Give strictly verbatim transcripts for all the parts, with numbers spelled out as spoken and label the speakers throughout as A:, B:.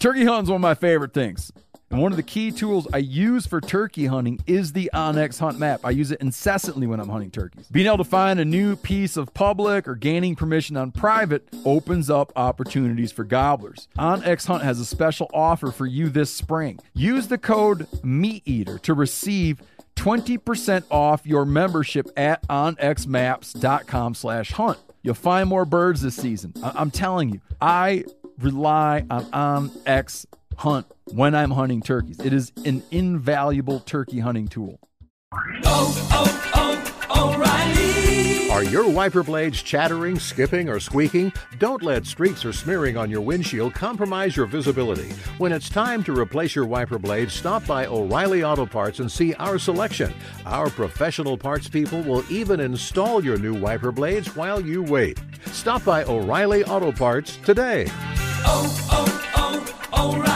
A: Turkey hunting is one of my favorite things. And one of the key tools I use for turkey hunting is the OnX Hunt Map. I use it incessantly when I'm hunting turkeys. Being able to find a new piece of public or gaining permission on private opens up opportunities for gobblers. OnX Hunt has a special offer for you this spring. Use the code MeatEater to receive twenty percent off your membership at onxmaps.com slash hunt. You'll find more birds this season. I- I'm telling you, I rely on OnX Hunt when I'm hunting turkeys. It is an invaluable turkey hunting tool.
B: Oh, oh, oh, O'Reilly.
C: Are your wiper blades chattering, skipping, or squeaking? Don't let streaks or smearing on your windshield compromise your visibility. When it's time to replace your wiper blades, stop by O'Reilly Auto Parts and see our selection. Our professional parts people will even install your new wiper blades while you wait. Stop by O'Reilly Auto Parts today.
B: Oh, oh,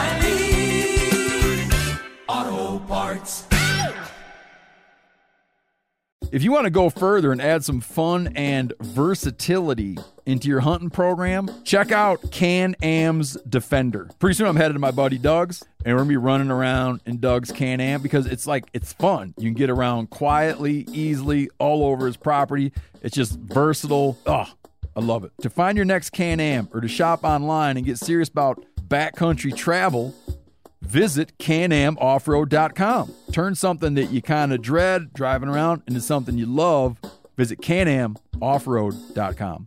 B: oh, O'Reilly Auto Parts.
A: If you want to go further and add some fun and versatility into your hunting program, check out Can-Am's Defender. Pretty soon I'm headed to my buddy Doug's, and we're going to be running around in Doug's Can-Am because it's like, it's fun. You can get around quietly, easily, all over his property. It's just versatile. Oh, I love it. To find your next Can-Am or to shop online and get serious about backcountry travel, visit can am off road dot com. Turn something that you kind of dread driving around into something you love. Visit can am off road dot com.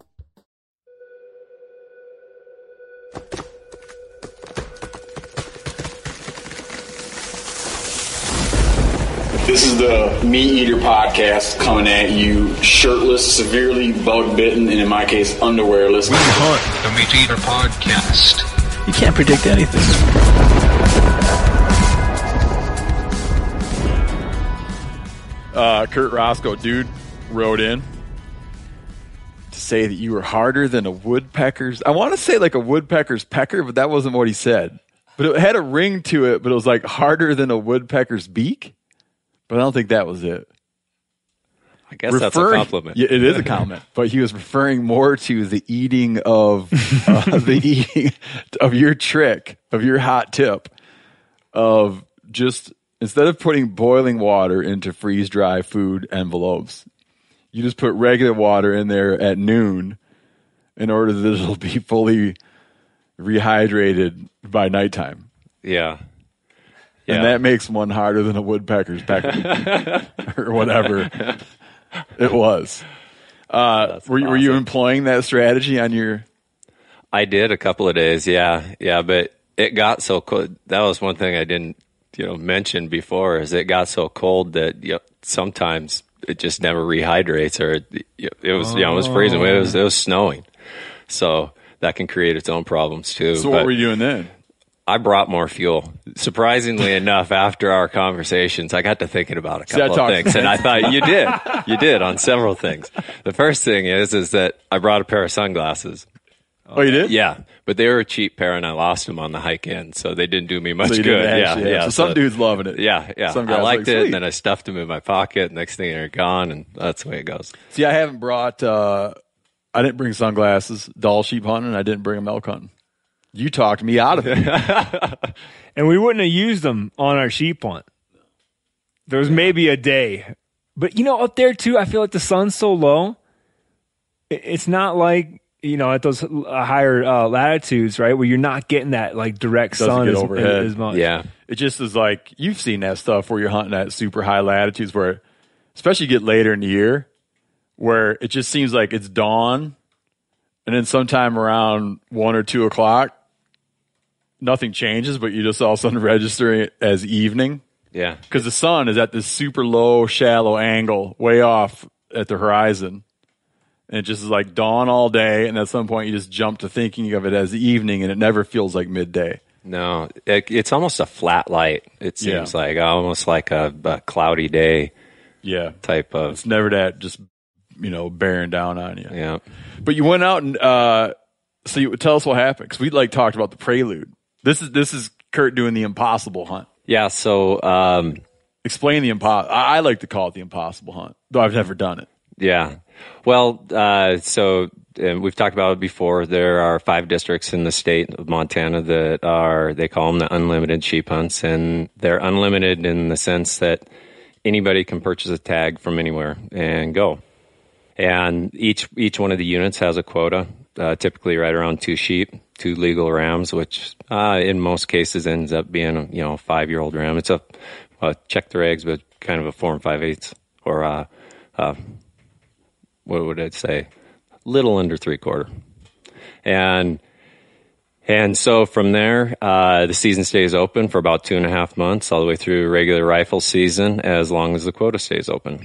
D: This is the Meat Eater podcast coming at you shirtless, severely bug bitten, and in my case, underwearless.
E: We hunt the Meat Eater podcast.
F: You can't predict anything.
A: Uh, Kurt Roscoe, dude, wrote in to say that you were harder than a woodpecker's. I want to say like a woodpecker's pecker, but that wasn't what he said. But it had a ring to it, but it was like harder than a woodpecker's beak. But I don't think that was it.
G: I guess referring, that's a compliment.
A: Yeah, it is a compliment. But he was referring more to the eating of uh, the eating of your trick, of your hot tip, of just instead of putting boiling water into freeze dry food envelopes, you just put regular water in there at noon in order that it'll be fully rehydrated by nighttime.
G: Yeah. Yeah.
A: And that makes one harder than a woodpecker's pecker or whatever it was. Uh, were, awesome. were you employing that strategy on your?
G: I did a couple of days. Yeah. Yeah. But it got so cold. That was one thing I didn't, you know, mention before is it got so cold that, you know, sometimes it just never rehydrates or it, it was, oh. you know, it was freezing. It was, it was snowing. So that can create its own problems too.
A: So
G: but
A: what were you doing then?
G: I brought more fuel. Surprisingly enough, after our conversations, I got to thinking about a couple of things, and I thought you did, you did on several things. The first thing is, is that I brought a pair of sunglasses.
A: Oh, you did?
G: Yeah, but they were a cheap pair, and I lost them on the hike in, so they didn't do me much
A: so
G: good.
A: Yeah, yeah.
G: yeah.
A: So some
G: so,
A: dude's loving it.
G: Yeah, yeah.
A: Some
G: I liked
A: like,
G: it,
A: Sweet.
G: and then I stuffed them in my pocket. Next thing they're gone, and that's the way it goes.
A: See, I haven't brought. Uh, I didn't bring sunglasses. Doll sheep hunting. And I didn't bring them elk hunting. You talked me out of it.
H: And we wouldn't have used them on our sheep hunt. There was maybe a day. But, you know, up there, too, I feel like the sun's so low. It's not like, you know, at those higher uh, latitudes, right, where you're not getting that, like, direct
A: Doesn't
H: sun
A: get
H: as,
A: overhead.
H: as much.
G: Yeah.
A: It just is like, you've seen that stuff where you're hunting at super high latitudes where, especially you get later in the year, where it just seems like it's dawn, and then sometime around one or two o'clock, nothing changes, but you just all of a sudden register it as evening.
G: Yeah.
A: Because the sun is at this super low, shallow angle, way off at the horizon. And it just is like dawn all day, and at some point you just jump to thinking of it as evening, and it never feels like midday.
G: No, it, it's almost a flat light. It seems
A: Yeah.
G: like almost like a, a cloudy day
A: Yeah.
G: type of.
A: It's never that just, you know, bearing down on you.
G: Yeah.
A: But you went out and, uh, so you tell us what happened, because we like talked about the prelude. This is this is Kurt doing the impossible hunt.
G: Yeah, so um,
A: Explain the impossible. I, I like to call it the impossible hunt, though I've never done it.
G: yeah. Well, uh, so and we've talked about it before. There are five districts in the state of Montana that are, they call them the unlimited sheep hunts, and they're unlimited in the sense that anybody can purchase a tag from anywhere and go. And each each one of the units has a quota, uh, typically right around two sheep, two legal rams, which uh, in most cases ends up being a, you know, a five-year-old ram. It's a, a check their eggs, but kind of a four and five-eighths, or uh, uh, what would I say? Little under three-quarter. And and so from there, uh, the season stays open for about two and a half months, all the way through regular rifle season, as long as the quota stays open.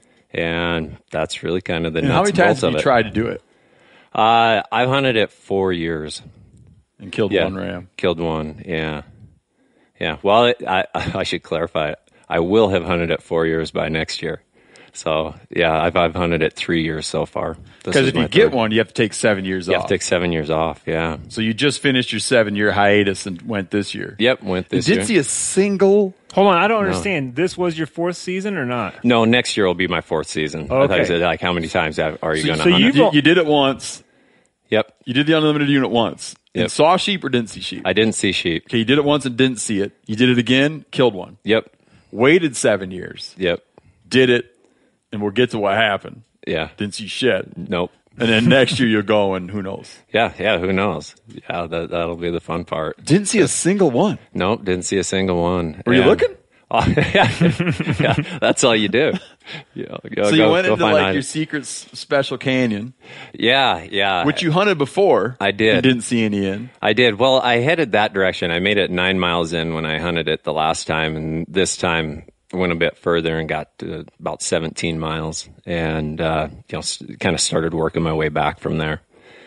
G: And that's really kind of the
A: And
G: nuts
A: how many
G: and
A: times
G: bolts
A: have
G: of
A: you
G: it.
A: tried to do it
G: Uh, I've hunted it four years.
A: and killed
G: Yeah,
A: one ram?
G: killed one. Yeah, yeah. Well, it, I I should clarify it. I will have hunted it four years by next year. So yeah, I've I've hunted it three years so far. This
A: Because
G: is
A: if you
G: my
A: get
G: third.
A: one, you have to take seven years
G: you
A: off.
G: have to take seven years off. Yeah.
A: So you just finished your seven-year hiatus and went this year.
G: Yep. Went this
A: Did
G: year.
A: see a single.
H: Hold on, I don't understand. This was your fourth season or not?
G: No, next year will be my fourth season. I thought you
H: Okay.
G: said, like, how many times have, are you
A: So,
G: going to
A: so
G: hunt
A: you,
G: it?
H: you've-
A: you did it once.
G: Yep.
A: You did the unlimited unit once. And
G: Yep.
A: saw sheep or didn't see sheep?
G: I didn't see sheep.
A: Okay, you did it once and didn't see it. You did it again, killed one.
G: Yep.
A: Waited seven years,
G: Yep.
A: did it, and we'll get to what happened.
G: Yeah.
A: Didn't see shit.
G: Nope.
A: And then next year you'll go and who knows?
G: Yeah. Yeah. Who knows? Yeah. That, that'll be the fun part.
A: Didn't see a single one.
G: Nope. Didn't see a single one.
A: Were you
G: And-
A: looking?
G: Oh, yeah. Yeah. That's all you do. You know, go-
A: So you
G: go-
A: went
G: go
A: into
G: find
A: like
G: items.
A: your secret s- special canyon,
G: Yeah. Yeah.
A: which you hunted before.
G: I did.
A: And didn't see any in.
G: I did. Well, I headed that direction. I made it nine miles in when I hunted it the last time, and this time went a bit further and got to about seventeen miles, and uh, you know, s- kind of started working my way back from there.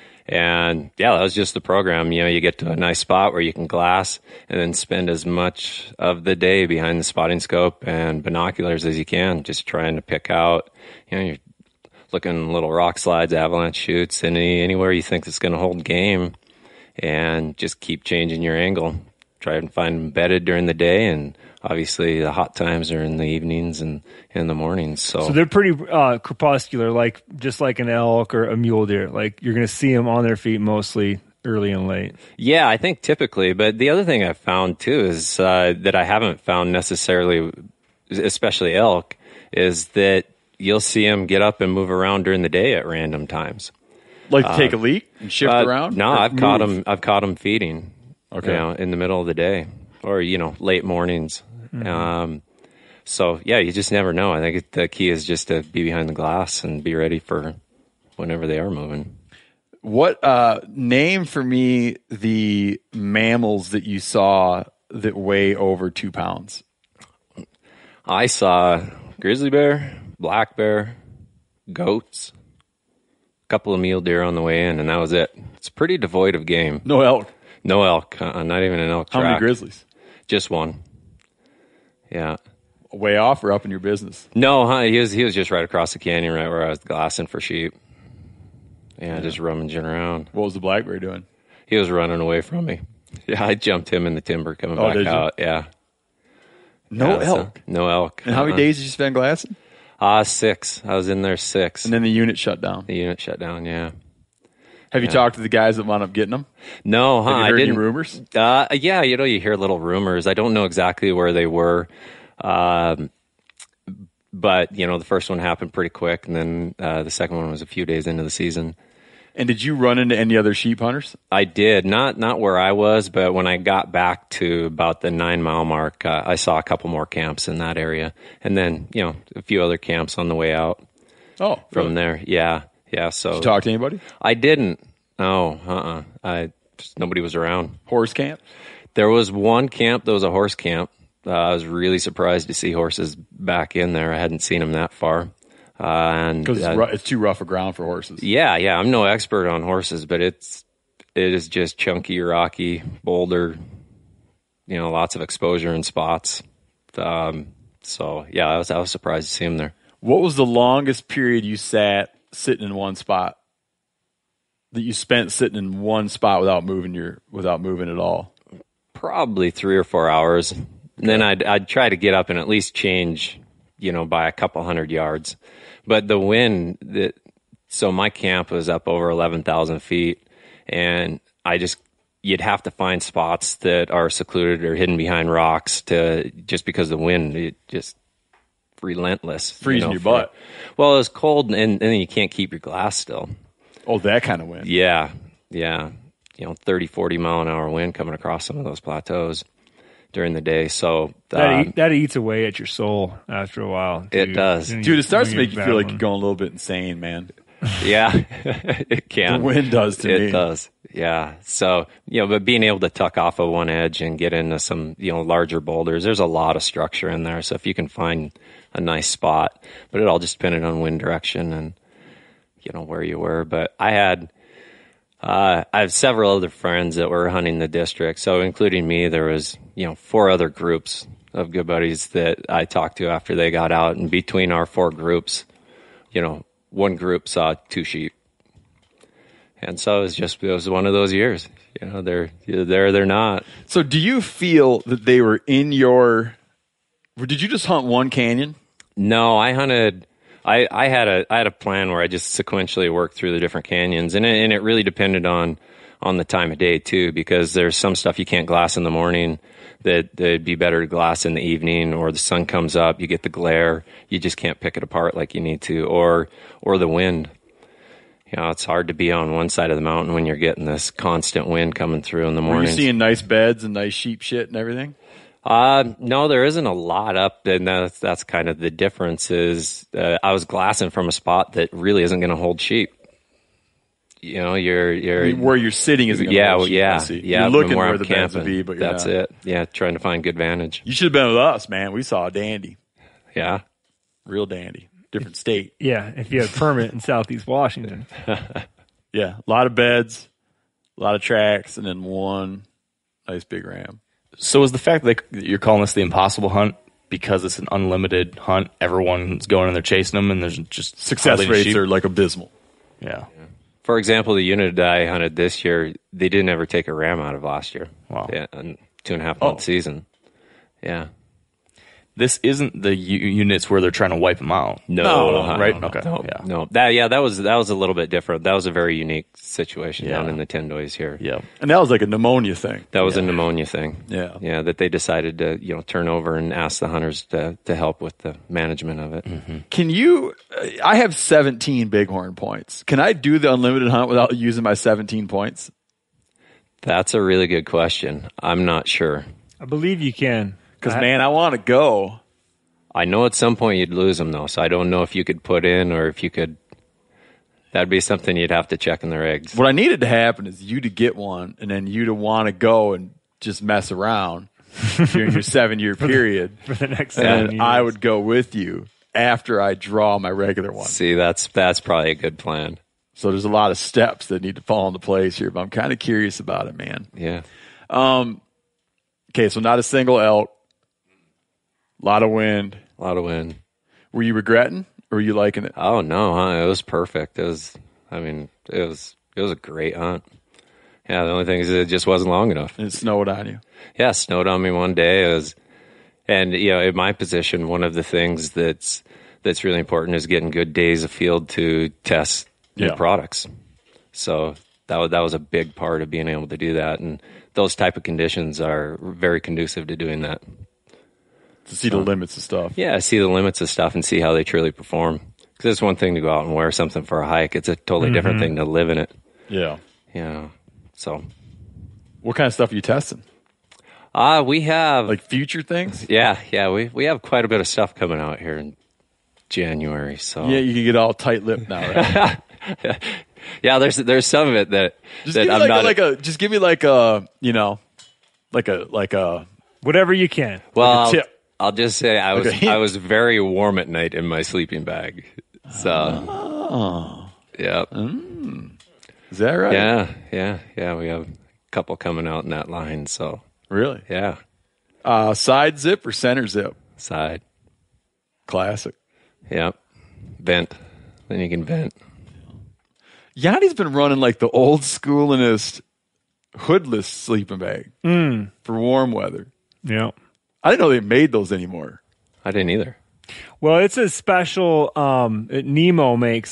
G: And yeah, that was just the program. You know, you get to a nice spot where you can glass, and then spend as much of the day behind the spotting scope and binoculars as you can, just trying to pick out. You know, you're looking little rock slides, avalanche chutes, any anywhere you think it's going to hold game, and just keep changing your angle. Try and find them bedded during the day, and obviously the hot times are in the evenings and in the mornings. So,
H: So they're pretty uh, crepuscular, like just like an elk or a mule deer. Like you're going to see them on their feet mostly early and late.
G: yeah, I think typically. But the other thing I've found too is uh, that I haven't found necessarily, especially elk, is that you'll see them get up and move around during the day at random times.
A: Like to take a leak and shift
G: Uh,
A: around?
G: No,
A: Or
G: I've caught
A: move?
G: them. I've caught them feeding.
A: Okay.
G: You know, in the middle of the day, or you know, late mornings.
A: Mm-hmm.
G: Um, so yeah, you just never know. I think it, the key is just to be behind the glass and be ready for whenever they are moving.
A: What uh, name for me the mammals that you saw that weigh over two pounds?
G: I saw grizzly bear, black bear, goats, a couple of mule deer on the way in, and that was it. It's pretty devoid of game.
A: No elk.
G: No elk, uh, not even an elk
A: How
G: track.
A: many grizzlies?
G: Just one. Yeah.
A: Way off or up in your business?
G: No, huh? He was he was just right across the canyon, right where I was glassing for sheep. Yeah, just rummaging around.
A: What was the black bear doing?
G: He was running away from me. Yeah, I jumped him in the timber coming
A: Oh,
G: back
A: did you?
G: out. Yeah.
A: No
G: Yeah, so-
A: elk.
G: no elk.
A: And how many
G: Uh-uh.
A: days did you spend glassing?
G: Uh, six. I was in there six.
A: And then the unit shut down.
G: the unit shut down, yeah.
A: Have you
G: Yeah.
A: talked to the guys that wound up getting them?
G: No, huh?
A: Have you
G: I
A: heard any
G: didn't.
A: rumors?
G: Uh, yeah, you know, you hear little rumors. I don't know exactly where they were. Um, but, you know, the first one happened pretty quick, and then uh, the second one was a few days into the season.
A: And did you run into any other sheep hunters?
G: I did. Not not where I was, but when I got back to about the nine mile mark, uh, I saw a couple more camps in that area. And then, you know, a few other camps on the way out
A: Oh,
G: from
A: really?
G: there. Yeah. Yeah. So
A: Did you talk to anybody?
G: I didn't. No, uh-uh. I just, nobody was around.
A: Horse camp?
G: There was one camp that was a horse camp. Uh, I was really surprised to see horses back in there. I hadn't seen them that far. Uh, and
A: Because it's,
G: uh,
A: ru- it's too rough a ground for horses.
G: yeah, yeah. I'm no expert on horses, but it's it is just chunky, rocky, boulder. You know, lots of exposure and spots. Um, so yeah, I was I was surprised to see him there.
A: What was the longest period you sat sitting in one spot? That you spent sitting in one spot without moving your without moving at all?
G: Probably three or four hours. And then I'd I'd try to get up and at least change, you know, by a couple hundred yards. But the wind that so my camp was up over eleven thousand feet, and I just you'd have to find spots that are secluded or hidden behind rocks to just because the wind it just relentless,
A: Freezing
G: you know,
A: your
G: for-
A: butt.
G: Well, it was cold, and, and then you can't keep your glass still.
A: Oh, that kind of wind.
G: Yeah, yeah, you know, thirty, forty mile an hour wind coming across some of those plateaus during the day. So
H: That,
G: um,
H: eat, that eats away at your soul after a while.
G: It
H: dude.
G: does.
H: When
A: Dude, it starts
H: when
A: to make you
H: you're
A: feel like
H: battling.
A: you're going a little bit insane, man.
G: yeah, it can.
A: The wind does to
G: it
A: me.
G: does. Yeah. So, you know, but being able to tuck off of one edge and get into some, you know, larger boulders, there's a lot of structure in there. So if you can find a nice spot, but it all just depended on wind direction and, you know, where you were. But I had, uh, I have several other friends that were hunting the district. So including me, there was, you know, four other groups of good buddies that I talked to after they got out. And between our four groups, you know, one group saw two sheep. And so it was just, it was one of those years, you know, they're either there or they're not.
A: So do you feel that they were in your, did you just hunt one canyon?
G: No, I hunted, I, I had a, I had a plan where I just sequentially worked through the different canyons, and it, and it really depended on, on the time of day too, because there's some stuff you can't glass in the morning that that'd be better to glass in the evening, or the sun comes up, you get the glare, you just can't pick it apart like you need to, or, or the wind. You know, it's hard to be on one side of the mountain when you're getting this constant wind coming through in the
A: Were you
G: morning.
A: seeing nice beds and nice sheep shit and everything?
G: Uh, no, there isn't a lot up, and that's, that's kind of the difference is uh, I was glassing from a spot that really isn't going to hold sheep. You know, you're, you're,
A: I mean, where you're sitting is
G: yeah, well, yeah,
A: see.
G: yeah.
A: You're looking
G: where,
A: where
G: I'm
A: the beds would
G: camping.
A: be, but you're
G: that's
A: not.
G: it. Yeah, trying to find good vantage.
A: You should have been with us, man. We saw a dandy,
G: Yeah.
A: real dandy, different state.
H: Yeah, if you had a permit in Southeast Washington.
A: Yeah, a lot of beds, a lot of tracks, and then one nice big ram.
F: So is the fact that you're calling this the impossible hunt because it's an unlimited hunt? Everyone's going and they're chasing them, and there's just
A: Success
F: hardly any
A: rates
F: sheep?
A: are like abysmal.
F: Yeah.
G: For example, the unit that I hunted this year, they didn't ever take a ram out of last year.
F: Wow.
G: Yeah, a two and a half month
A: Oh.
G: season. Yeah.
F: This isn't the u- units where they're trying to wipe them out.
G: No,
A: No,
G: uh,
F: right?
G: no,
F: Okay,
G: No,
F: yeah.
G: no. That yeah, that was that was a little bit different. That was a very unique situation
F: Yeah.
G: down in the Tendoys here.
F: Yeah.
A: And that was like a pneumonia thing.
G: That was a pneumonia thing.
A: Yeah.
G: Yeah, that they decided to, you know, turn over and ask the hunters to to help with the management of it.
F: Mm-hmm.
A: Can you? I have seventeen bighorn points. Can I do the unlimited hunt without using my seventeen points?
G: That's a really good question. I'm not sure.
H: I believe you can.
A: Because
H: I-
A: man, I want to go.
G: I know at some point you'd lose them though, so I don't know if you could put in or if you could. That'd be something you'd have to check in the regs.
A: What I needed to happen is you to get one, and then you to want to go and just mess around during your seven year period,
H: for the next seven
A: and
H: years.
A: I would go with you after I draw my regular one.
G: See, that's that's probably a good plan.
A: So there's a lot of steps that need to fall into place here, but I'm kind of curious about it, man.
G: Yeah.
A: Okay, so not a single elk, a lot of wind.
G: A lot of wind.
A: Were you regretting, or were you liking it?
G: Oh no, huh? It was perfect. It was. I mean, it was. It was a great hunt. Yeah. The only thing is, it just wasn't long enough.
A: And it snowed on you.
G: Yeah, it snowed on me one day. It was, and you know, in my position, one of the things that's that's really important is getting good days of field to test new
A: Yeah.
G: products. So that was that was a big part of being able to do that, and those type of conditions are very conducive to doing that.
A: To see the limits of stuff.
G: Yeah, see the limits of stuff and see how they truly perform. Because it's one thing to go out and wear something for a hike; it's a totally different thing to live in it.
A: Yeah.
G: You know, so
A: What kind of stuff are you testing?
G: ah, we have
A: Like future things?
G: yeah, yeah, we we have quite a bit of stuff coming out here in January. So
A: Yeah, you can get all tight-lipped now, right?
G: yeah, there's there's some of it that
A: Just
G: that
A: give me
G: I'm
A: like,
G: not
A: a, like a just give me like a you know like a like a
H: Whatever you can.
G: well.
A: like a
G: I'll,
A: tip.
G: I'll just say I was
A: a hint.
G: I was very warm at night in my sleeping bag. So
A: Oh.
G: yeah,
A: Is that right?
G: yeah, yeah, yeah. We have a couple coming out in that line. So
A: Really?
G: yeah,
A: Uh, side zip or center zip?
G: side.
A: Classic.
G: Yep. Vent. Then you can vent.
A: Yanni's been running like the old schoolingest hoodless sleeping bag for warm weather.
H: Yeah.
A: I didn't know they made those anymore.
G: I didn't either.
H: Well, it's a special. Um, it- Nemo makes it,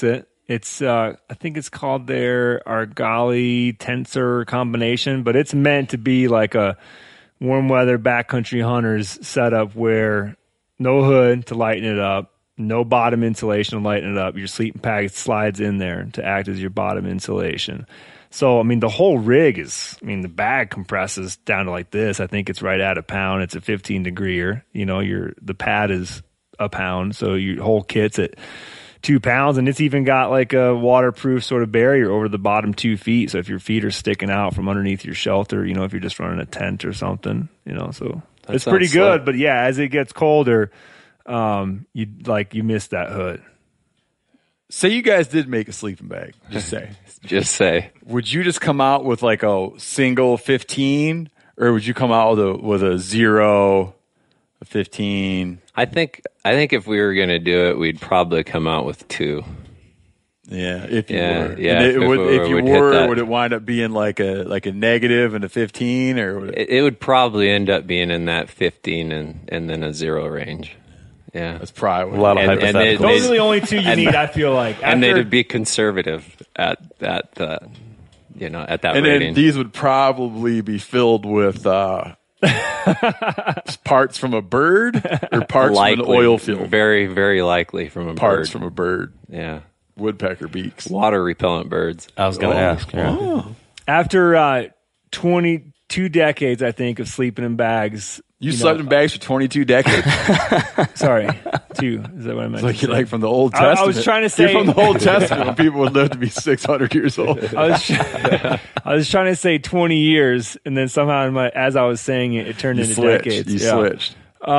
H: It's uh, I think it's called their Argali Tensor combination, but it's meant to be like a warm weather backcountry hunter's setup where no hood to lighten it up, no bottom insulation to lighten it up. Your sleeping bag slides in there to act as your bottom insulation. So, I mean, the whole rig is, I mean, the bag compresses down to like this. I think it's right at a pound. It's a fifteen degreer. You know, your the pad is a pound, so your whole kit's at two pounds, and it's even got like a waterproof sort of barrier over the bottom two feet. So if your feet are sticking out from underneath your shelter, you know, if you're just running a tent or something, you know, so
G: That
H: it's pretty
G: sounds
H: good.
G: slick.
H: But yeah, as it gets colder, um, you like you miss that hood.
A: Say you guys did make a sleeping bag. Just say.
G: Just say.
A: Would you just come out with like a single fifteen, or would you come out with a with a zero, a fifteen?
G: I think I think if we were going to do it, we'd probably come out with two.
A: Yeah, if you
G: Yeah,
A: were.
G: yeah,
A: And it
G: if
A: would,
G: we were,
A: if you
G: we'd hit
A: were,
G: that.
A: would it wind up being like a like a negative and a fifteen, or would it,
G: It, it would probably end up being in that fifteen and, and then a zero range. Yeah.
A: that's probably
F: A lot of
G: And- and they-
F: hypotheticals.
H: Those are the only two you
G: and-
H: need. I feel like,
G: And
H: After-
G: they'd be conservative at that, uh, you know, at that
A: and
G: rating.
A: then these would probably be filled with uh, parts from a bird or parts
G: likely,
A: from an oil field.
G: Very, very likely from a
A: Parts
G: bird.
A: from a bird.
G: yeah.
A: Woodpecker beaks.
G: Water repellent birds.
F: I was going to ask. Yeah.
H: after uh, twenty-two decades, I think, of sleeping in bags.
A: You,
H: you
A: slept
H: know,
A: in bags for twenty-two decades.
H: Sorry, two. Is that what I meant?
A: like
H: to
A: you're
H: say?
A: like from the Old
H: I- I
A: Testament.
H: was trying to say-
A: you're from the Old Testament when people would live to be six hundred years old.
H: I was, try- I was trying to say twenty years, and then somehow, in my, as I was saying it, it turned
A: You
H: into
A: switched.
H: decades.
A: You
H: Yeah.
A: switched.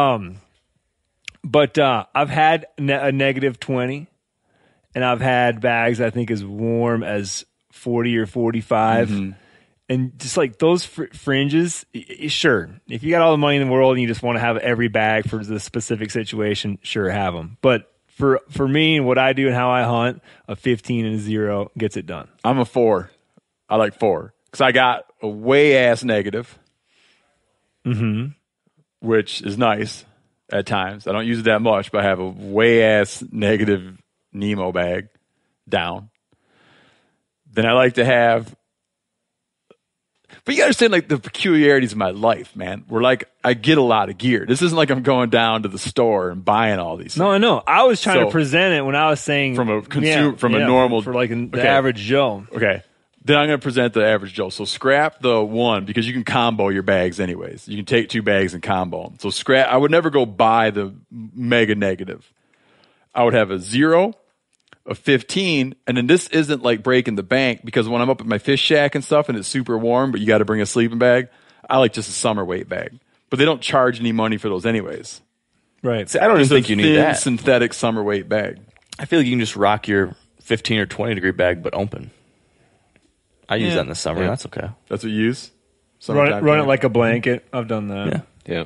H: But uh, I've had ne- a negative twenty, and I've had bags I think as warm as forty or forty-five.
A: Mm-hmm.
H: And just like those fr- fringes, y- y- sure. If you got all the money in the world and you just want to have every bag for the specific situation, sure, have them. But for for me and what I do and how I hunt, a fifteen and a zero gets it done.
A: I'm a four. I like four because I got a way ass negative, mm-hmm. which is nice at times. I don't use it that much, but I have a way ass negative Nemo bag down. Then I like to have. But you gotta understand, like, the peculiarities of my life, man. Where, like, I get a lot of gear. This isn't like I'm going down to the store and buying all these.
H: No, I know. I was trying
A: So-
H: to present it when I was saying
A: From a consumer-
H: yeah,
A: from a
H: yeah,
A: normal-
H: for like an, the
A: okay.
H: average Joe.
A: Okay. Then I'm going to present the average Joe. So scrap the one because you can combo your bags anyways. You can take two bags and combo them. So scrap. I would never go buy the mega negative. I would have a zero, a fifteen, and then this isn't like breaking the bank because when I'm up at my fish shack and stuff and it's super warm, but you got to bring a sleeping bag, I like just a summer weight bag. But they don't charge any money for those anyways.
H: Right.
F: See, I don't even
A: It's a
F: think you need
A: thin,
F: that.
A: synthetic summer weight bag.
F: I feel like you can just rock your fifteen or twenty degree bag, but open. I use
A: Yeah.
F: that in the summer.
G: Yeah.
F: That's okay.
A: That's what you use?
H: Run it,
A: Summertime
H: run it
A: camp?
H: like a blanket. I've done that.
F: Yeah.
G: Yeah.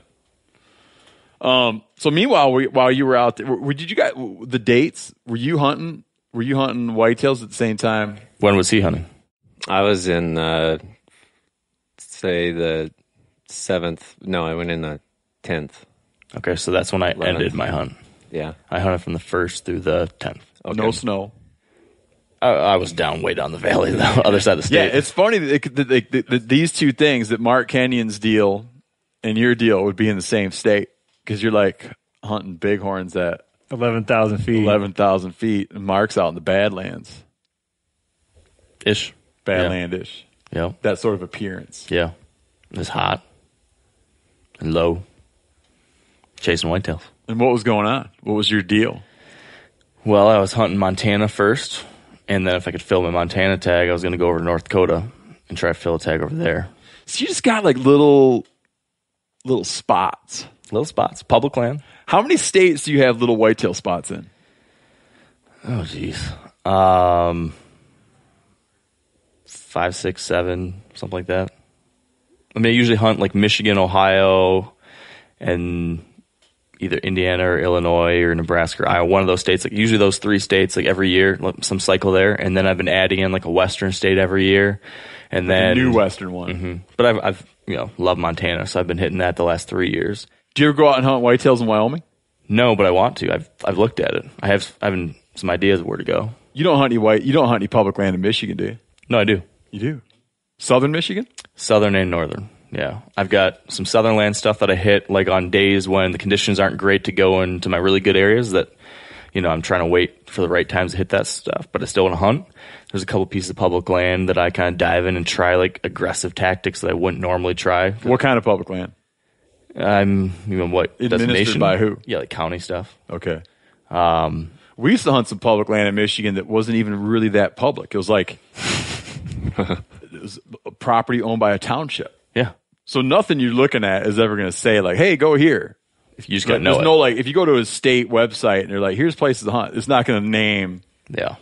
A: Um. So meanwhile, we, while you were out there, were, did you guys the dates? Were you hunting? Were you hunting whitetails at the same time?
F: When was he hunting?
G: I was in, uh, say, the seventh. No, I went in the tenth.
F: Okay, so that's when I
G: Eleventh.
F: ended my hunt.
G: Yeah.
F: I hunted from the first through the tenth.
G: Okay.
A: No snow.
F: I, I was down way down the valley, the other side of the
A: Yeah,
F: state.
A: it's funny that, it, that, they- that, that these two things, that Mark Kenyon's deal and your deal, would be in the same state because you're like hunting bighorns at
H: eleven thousand feet.
A: eleven thousand feet, and Mark's out in the Badlands,
F: ish.
A: Badlandish.
F: Yeah.
A: That sort of appearance.
F: Yeah. It's hot and low. Chasing whitetails.
A: And what was going on? What was your deal?
F: Well, I was hunting Montana first, and then if I could fill my Montana tag, I was going to go over to North Dakota and try to fill a tag over there.
A: So you just got like little, little spots.
F: Little spots, public land.
A: How many states do you have little whitetail spots in?
F: Oh, geez. Um, five, six, seven, something like that. I mean, I usually hunt like Michigan, Ohio, and either Indiana or Illinois or Nebraska or Iowa, one of those states. Like usually those three states, like every year, like some cycle there. And then I've been adding in like a Western state every year, and
A: The
F: then
A: new Western one.
F: Mhm. But I've, I've, you know, love Montana, so I've been hitting that the last three years.
A: Do you ever go out and hunt whitetails in Wyoming?
F: No, but I want to. I've, I've looked at it. I have, I have some ideas of where to go.
A: You don't hunt any white. You don't hunt any public land in Michigan, do you?
F: No, I do.
A: You do. Southern Michigan?
F: Southern and northern. Yeah. I've got some southern land stuff that I hit like on days when the conditions aren't great to go into my really good areas that, you know, I'm trying to wait for the right times to hit that stuff, but I still want to hunt. There's a couple pieces of public land that I kind of dive in and try like aggressive tactics that I wouldn't normally try.
A: What kind of public land?
F: I'm, you know, what?
A: Administered
F: designation?
A: by who?
F: Yeah, like county stuff.
A: Okay.
F: Um,
A: we used to hunt some public land in Michigan that wasn't even really that public. It was like it was a property owned by a township.
F: Yeah.
A: So nothing you're looking at is ever going to say like, "Hey, go here."
F: If you just got to know
A: There's
F: it.
A: no like if you go to a state website and they're like, "Here's places to hunt." It's not going to name.
F: Yeah.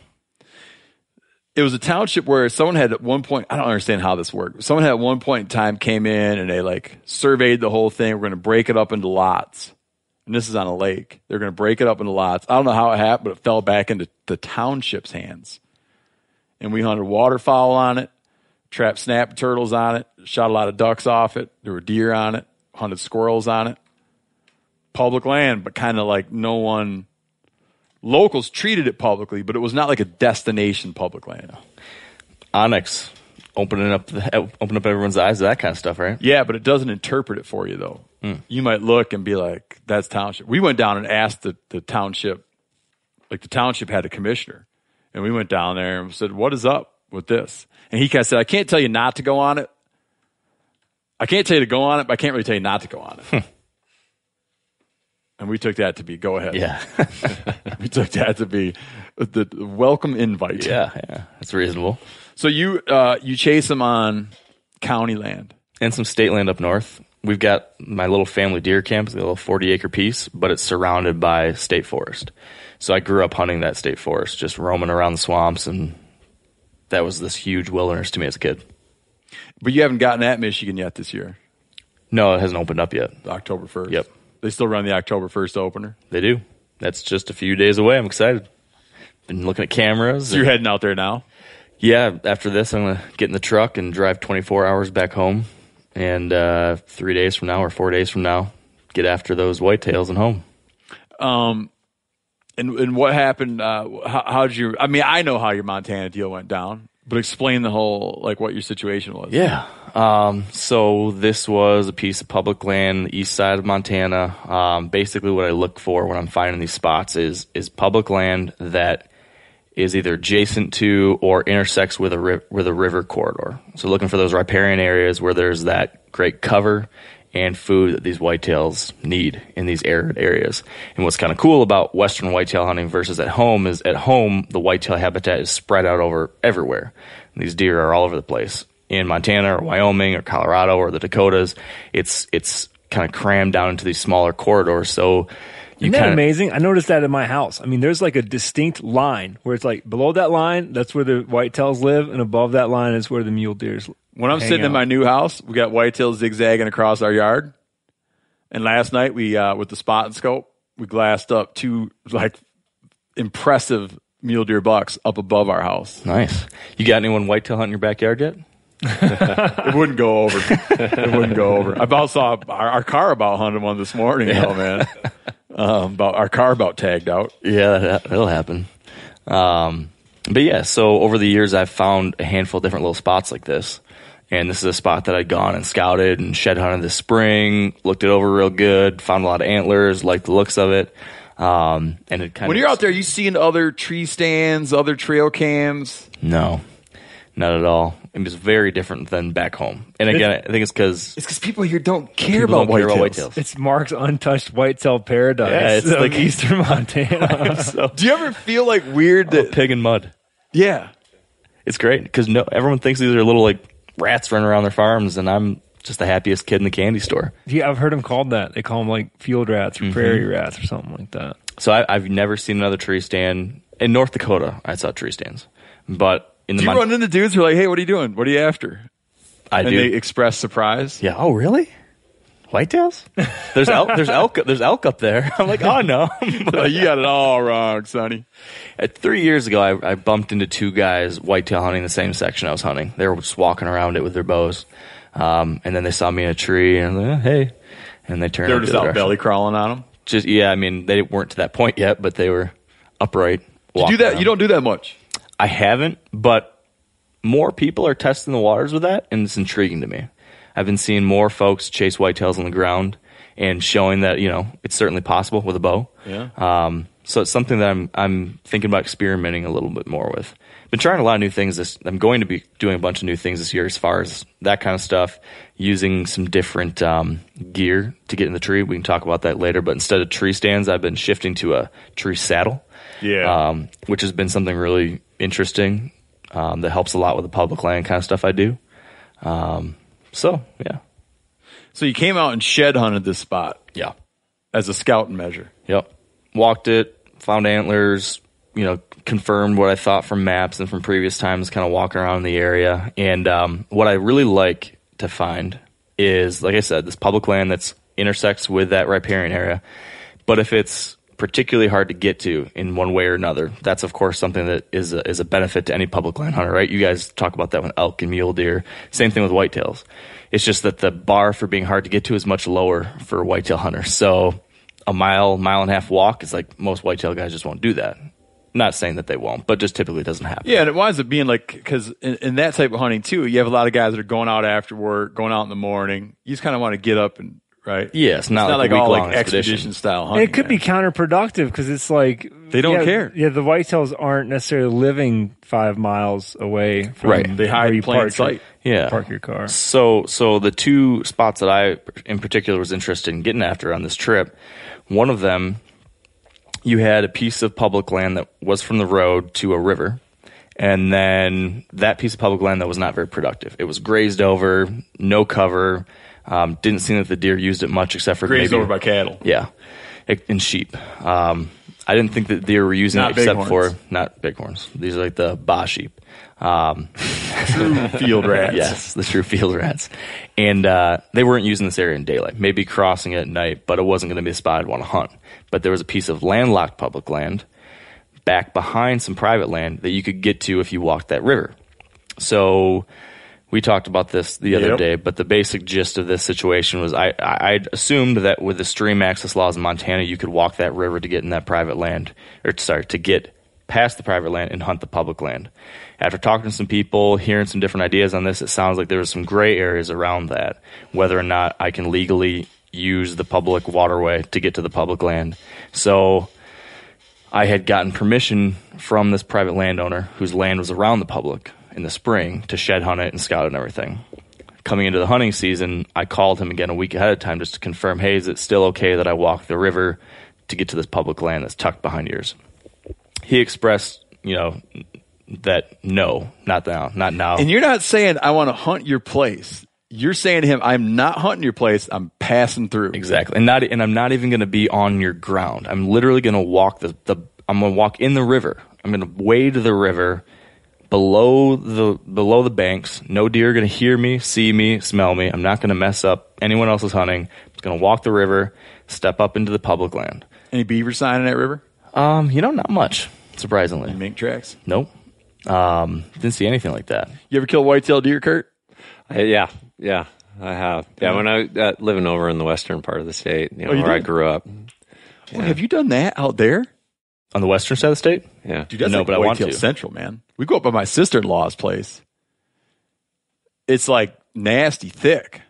A: It was a township where someone had at one point, I don't understand how this worked. Someone had at one point in time came in and they like surveyed the whole thing. We're going to break it up into lots. And this is on a lake. They're going to break it up into lots. I don't know how it happened, but it fell back into the township's hands. And we hunted waterfowl on it, trapped snap turtles on it, shot a lot of ducks off it. There were deer on it, hunted squirrels on it. Public land, but kind of like no one... Locals treated it publicly, but it was not like a destination public land.
F: Onyx opening up the, open up everyone's eyes to that kind of stuff, right?
A: Yeah, but it doesn't interpret it for you, though.
F: Mm.
A: You might look and be like, that's township. We went down and asked the, the township, like the township had a commissioner. And we went down there and said, what is up with this? And he kind of said, I can't tell you not to go on it. I can't tell you to go on it, but I can't really tell you not to go on it. And we took that to be go ahead.
F: Yeah.
A: We took that to be the, the welcome invite.
F: Yeah, yeah. That's reasonable.
A: So you uh, you chase them on county land.
F: And some state land up north. We've got my little family deer camp. It's a little forty acre piece, but it's surrounded by state forest. So I grew up hunting that state forest, just roaming around the swamps, and that was this huge wilderness to me as a kid.
A: But you haven't gotten at Michigan yet this year.
F: No, it hasn't opened up yet.
A: October first.
F: Yep.
A: They still run the October first opener?
F: They do. That's just a few days away. I'm excited. Been looking at cameras.
A: So you're heading out there now?
F: Yeah, after this, I'm going to get in the truck and drive twenty-four hours back home. And uh, three days from now or four days from now, get after those whitetails and home.
A: Um, and, and what happened? Uh, how, how'd you, I mean, I know how your Montana deal went down, but explain the whole, like what your situation was.
F: Yeah. Um, so this was a piece of public land, the east side of Montana. Um, basically what I look for when I'm finding these spots is, is public land that is either adjacent to or intersects with a ri- with a river corridor. So looking for those riparian areas where there's that great cover and food that these whitetails need in these arid areas. And what's kind of cool about western whitetail hunting versus at home is at home, the whitetail habitat is spread out over everywhere. And these deer are all over the place. In Montana or Wyoming or Colorado or the Dakotas, it's it's kind of crammed down into these smaller corridors. So you
H: Isn't that
F: kinda,
H: amazing? I noticed that in my house. I mean, there's like a distinct line where it's like below that line, that's where the whitetails live, and above that line is where the mule deers live.
A: When I'm
H: hang
A: sitting in
H: out.
A: my new house, we got whitetails zigzagging across our yard. And last night, we uh, with the spot and scope, we glassed up two like impressive mule deer bucks up above our house.
F: Nice. You got anyone whitetail hunting in your backyard yet?
A: It wouldn't go over. It wouldn't go over. I about saw our, our car about hunted one this morning,
F: Yeah.
A: though, man. Um, about our car about tagged out.
F: Yeah, that, that'll happen. Um, but yeah, so over the years, I've found a handful of different little spots like this. And this is a spot that I'd gone and scouted and shed hunted this spring, looked it over real good, found a lot of antlers, liked the looks of it. Um, and it kind
A: When
F: of
A: you're out there, you seeing other tree stands, other trail cams?
F: No, not at all. It was very different than back home. And again, I think it's because
A: It's because people here don't care
F: people
A: about
F: don't care about
A: whitetails.
F: whitetails.
H: It's Mark's untouched whitetail paradise.
F: Yeah, it's
H: of
F: like-
H: eastern Montana.
F: so,
A: Do you ever feel like weird that?
F: pig and mud.
A: Yeah.
F: It's great because no, everyone thinks these are little like rats running around their farms, and I'm just the happiest kid in the candy store.
H: Yeah, I've heard them called that. They call them like field rats or prairie rats or something like that.
F: So I, I've never seen another tree stand in North Dakota. I saw tree stands, but in the
A: Do you
F: Mon-
A: run into dudes who are like, "Hey, what are you doing? What are you after?"
F: I
A: and
F: do.
A: they express surprise.
F: Yeah. Oh, really? Whitetails? There's elk. There's elk. There's elk up there. I'm like, oh no.
A: Like, you got it all wrong, Sonny.
F: At three years ago, I, I bumped into two guys whitetail hunting the same section I was hunting. They were just walking around it with their bows, um, and then they saw me in a tree, and I'm like, oh, hey, and they turned.
A: They were
F: up
A: just
F: the
A: out
F: other
A: belly
F: direction.
A: crawling on them.
F: Just yeah, I mean, they weren't to that point yet, but they were upright.
A: You do
F: walking
A: that?
F: around.
A: You don't do that much.
F: I haven't, but more people are testing the waters with that, and it's intriguing to me. I've been seeing more folks chase whitetails on the ground and showing that, you know, it's certainly possible with a bow.
A: Yeah.
F: Um, so it's something that I'm I'm thinking about experimenting a little bit more with. Been trying a lot of new things. This I'm going to be doing a bunch of new things this year as far as that kind of stuff, using some different um, gear to get in the tree. We can talk about that later. But instead of tree stands, I've been shifting to a tree saddle,
A: Yeah.
F: um, which has been something really interesting um, that helps a lot with the public land kind of stuff I do. Um, so, yeah.
A: So you came out and shed hunted this spot
F: Yeah.
A: as a scouting measure.
F: Yep. Walked it, found antlers, you know, confirmed what I thought from maps and from previous times, kind of walking around the area. And um, what I really like to find is, like I said, this public land that's intersects with that riparian area. But if it's particularly hard to get to in one way or another, that's, of course, something that is a, is a benefit to any public land hunter, right? You guys talk about that with elk and mule deer. Same thing with whitetails. It's just that the bar for being hard to get to is much lower for whitetail hunters. So a mile, mile and a half walk is like most whitetail guys just won't do that. Not saying that they won't, but just typically doesn't happen.
A: Yeah, and it winds up being like, because in, in that type of hunting too, you have a lot of guys that are going out after work, going out in the morning. You just kind of want to get up and, right?
F: Yeah, it's not,
A: it's not
F: like,
A: like
F: a
A: all
F: week-long
A: like expedition,
F: expedition
A: style
H: And
A: hunting.
H: it could be counterproductive because it's like
A: They don't
H: yeah,
A: care.
H: Yeah, the whitetails aren't necessarily living five miles away from
F: Right.
A: They hide
H: where you
A: in plain
H: park your-
A: sight.
F: Yeah.
H: Park your car.
F: So, so the two spots that I, in particular, was interested in getting after on this trip, one of them, you had a piece of public land that was from the road to a river, and then that piece of public land that was not very productive. It was grazed over, no cover. Um, didn't seem that the deer used it much, except for
A: Grazed
F: maybe
A: over by cattle.
F: Yeah, it, and sheep. Um, I didn't think that deer were using
A: Not
F: it except
A: bighorns.
F: for not bighorns. These are like the Ba sheep. Um,
A: True field rats.
F: Yes, the true field rats. And uh, they weren't using this area in daylight, maybe crossing it at night, but it wasn't going to be a spot I'd want to hunt. But there was a piece of landlocked public land back behind some private land that you could get to if you walked that river. So we talked about this the other
A: Yep.
F: day, but the basic gist of this situation was I, I I'd assumed that with the stream access laws in Montana, you could walk that river to get in that private land, or sorry, to get past the private land and hunt the public land. After talking to some people, hearing some different ideas on this, it sounds like there was some gray areas around that, whether or not I can legally use the public waterway to get to the public land. So I had gotten permission from this private landowner whose land was around the public in the spring to shed hunt it and scout it and everything. Coming into the hunting season, I called him again a week ahead of time just to confirm, hey, is it still okay that I walk the river to get to this public land that's tucked behind yours? He expressed, you know, that no, not now, not now.
A: And you're not saying I want to hunt your place. You're saying to him, I'm not hunting your place. I'm passing through.
F: Exactly. And not and I'm not even going to be on your ground. I'm literally going to walk the, the I'm going to walk in the river. I'm going to wade the river below the below the banks. No deer are going to hear me, see me, smell me. I'm not going to mess up anyone else's hunting. I'm just going to walk the river, step up into the public land.
A: Any beaver sign in that river?
F: Um, you know, not much, surprisingly.
A: Mink tracks?
F: Nope. Um, didn't see anything like that.
A: You ever kill whitetail deer, Kurt?
G: Uh, yeah, yeah, I have. Yeah, when I uh, living over in the western part of the state, you know,
A: Oh, you
G: where I
A: did?
G: grew up.
A: Well, have you done that out there?
F: On the western side of the state?
G: Yeah,
A: Dude, that's
F: No,
A: like
F: but I want
A: Whitetail
F: to.
A: Central, man. We go up by my sister-in-law's place. It's like nasty thick.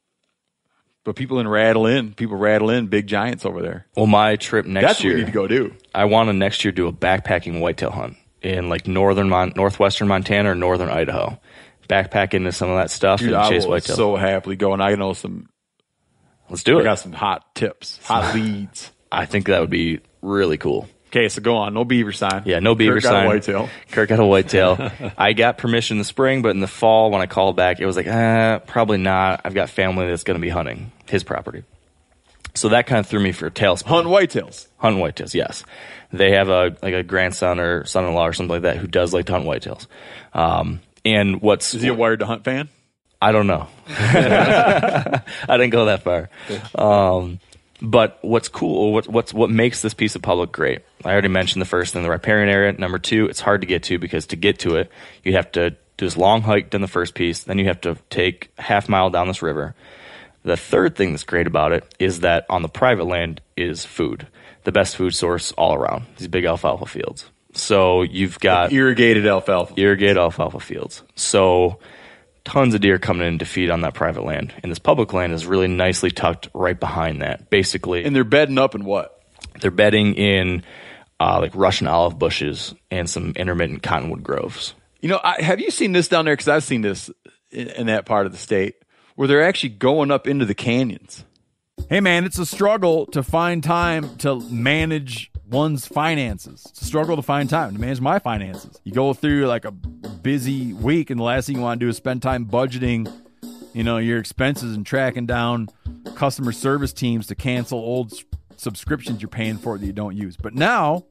A: But people in rattle in. People rattle in big giants over there.
F: Well, my trip next
A: That's
F: year.
A: what we need to go do.
F: I want to next year do a backpacking whitetail hunt in like northern Mon- northwestern Montana or northern Idaho. Backpack into some of that stuff
A: Dude,
F: and
A: I
F: chase
A: will
F: whitetail.
A: so happily go. And I know some,
F: Let's do
A: I
F: it.
A: got some hot tips, hot leads.
F: I think that would be really cool.
A: Okay, so go on. No beaver sign.
F: Yeah, no beaver
A: Kurt got
F: sign.
A: a whitetail.
F: Kirk got a whitetail. I got permission in the spring, but in the fall when I called back, it was like, eh, probably not. I've got family that's going to be hunting his property. So that kind of threw me for a tailspin.
A: Hunt whitetails.
F: Hunt whitetails, yes. They have a like a grandson or son-in-law or something like that who does like to hunt whitetails. Um, and what's
A: Is he a Wired to Hunt fan?
F: I don't know. I didn't go that far. Um, but what's cool, what, what's what makes this piece of public great? I already mentioned the first thing, the riparian area. Number two, it's hard to get to because to get to it, you have to do this long hike down the first piece. Then you have to take a half mile down this river. The third thing that's great about it is that on the private land is food. The best food source all around. These big alfalfa fields. So you've got
A: Like irrigated alfalfa.
F: irrigated alfalfa fields. So tons of deer coming in to feed on that private land. And this public land is really nicely tucked right behind that. Basically,
A: And they're bedding up in what?
F: they're bedding in uh, like Russian olive bushes and some intermittent cottonwood groves.
A: You know, I, have you seen this down there? Because I've seen this in, in that part of the state where they're actually going up into the canyons. Hey, man, it's a struggle to find time to manage one's finances. It's a struggle to find time to manage my finances. You go through like a busy week, and the last thing you want to do is spend time budgeting, you know, your expenses and tracking down customer service teams to cancel old s- subscriptions you're paying for that you don't use. But now,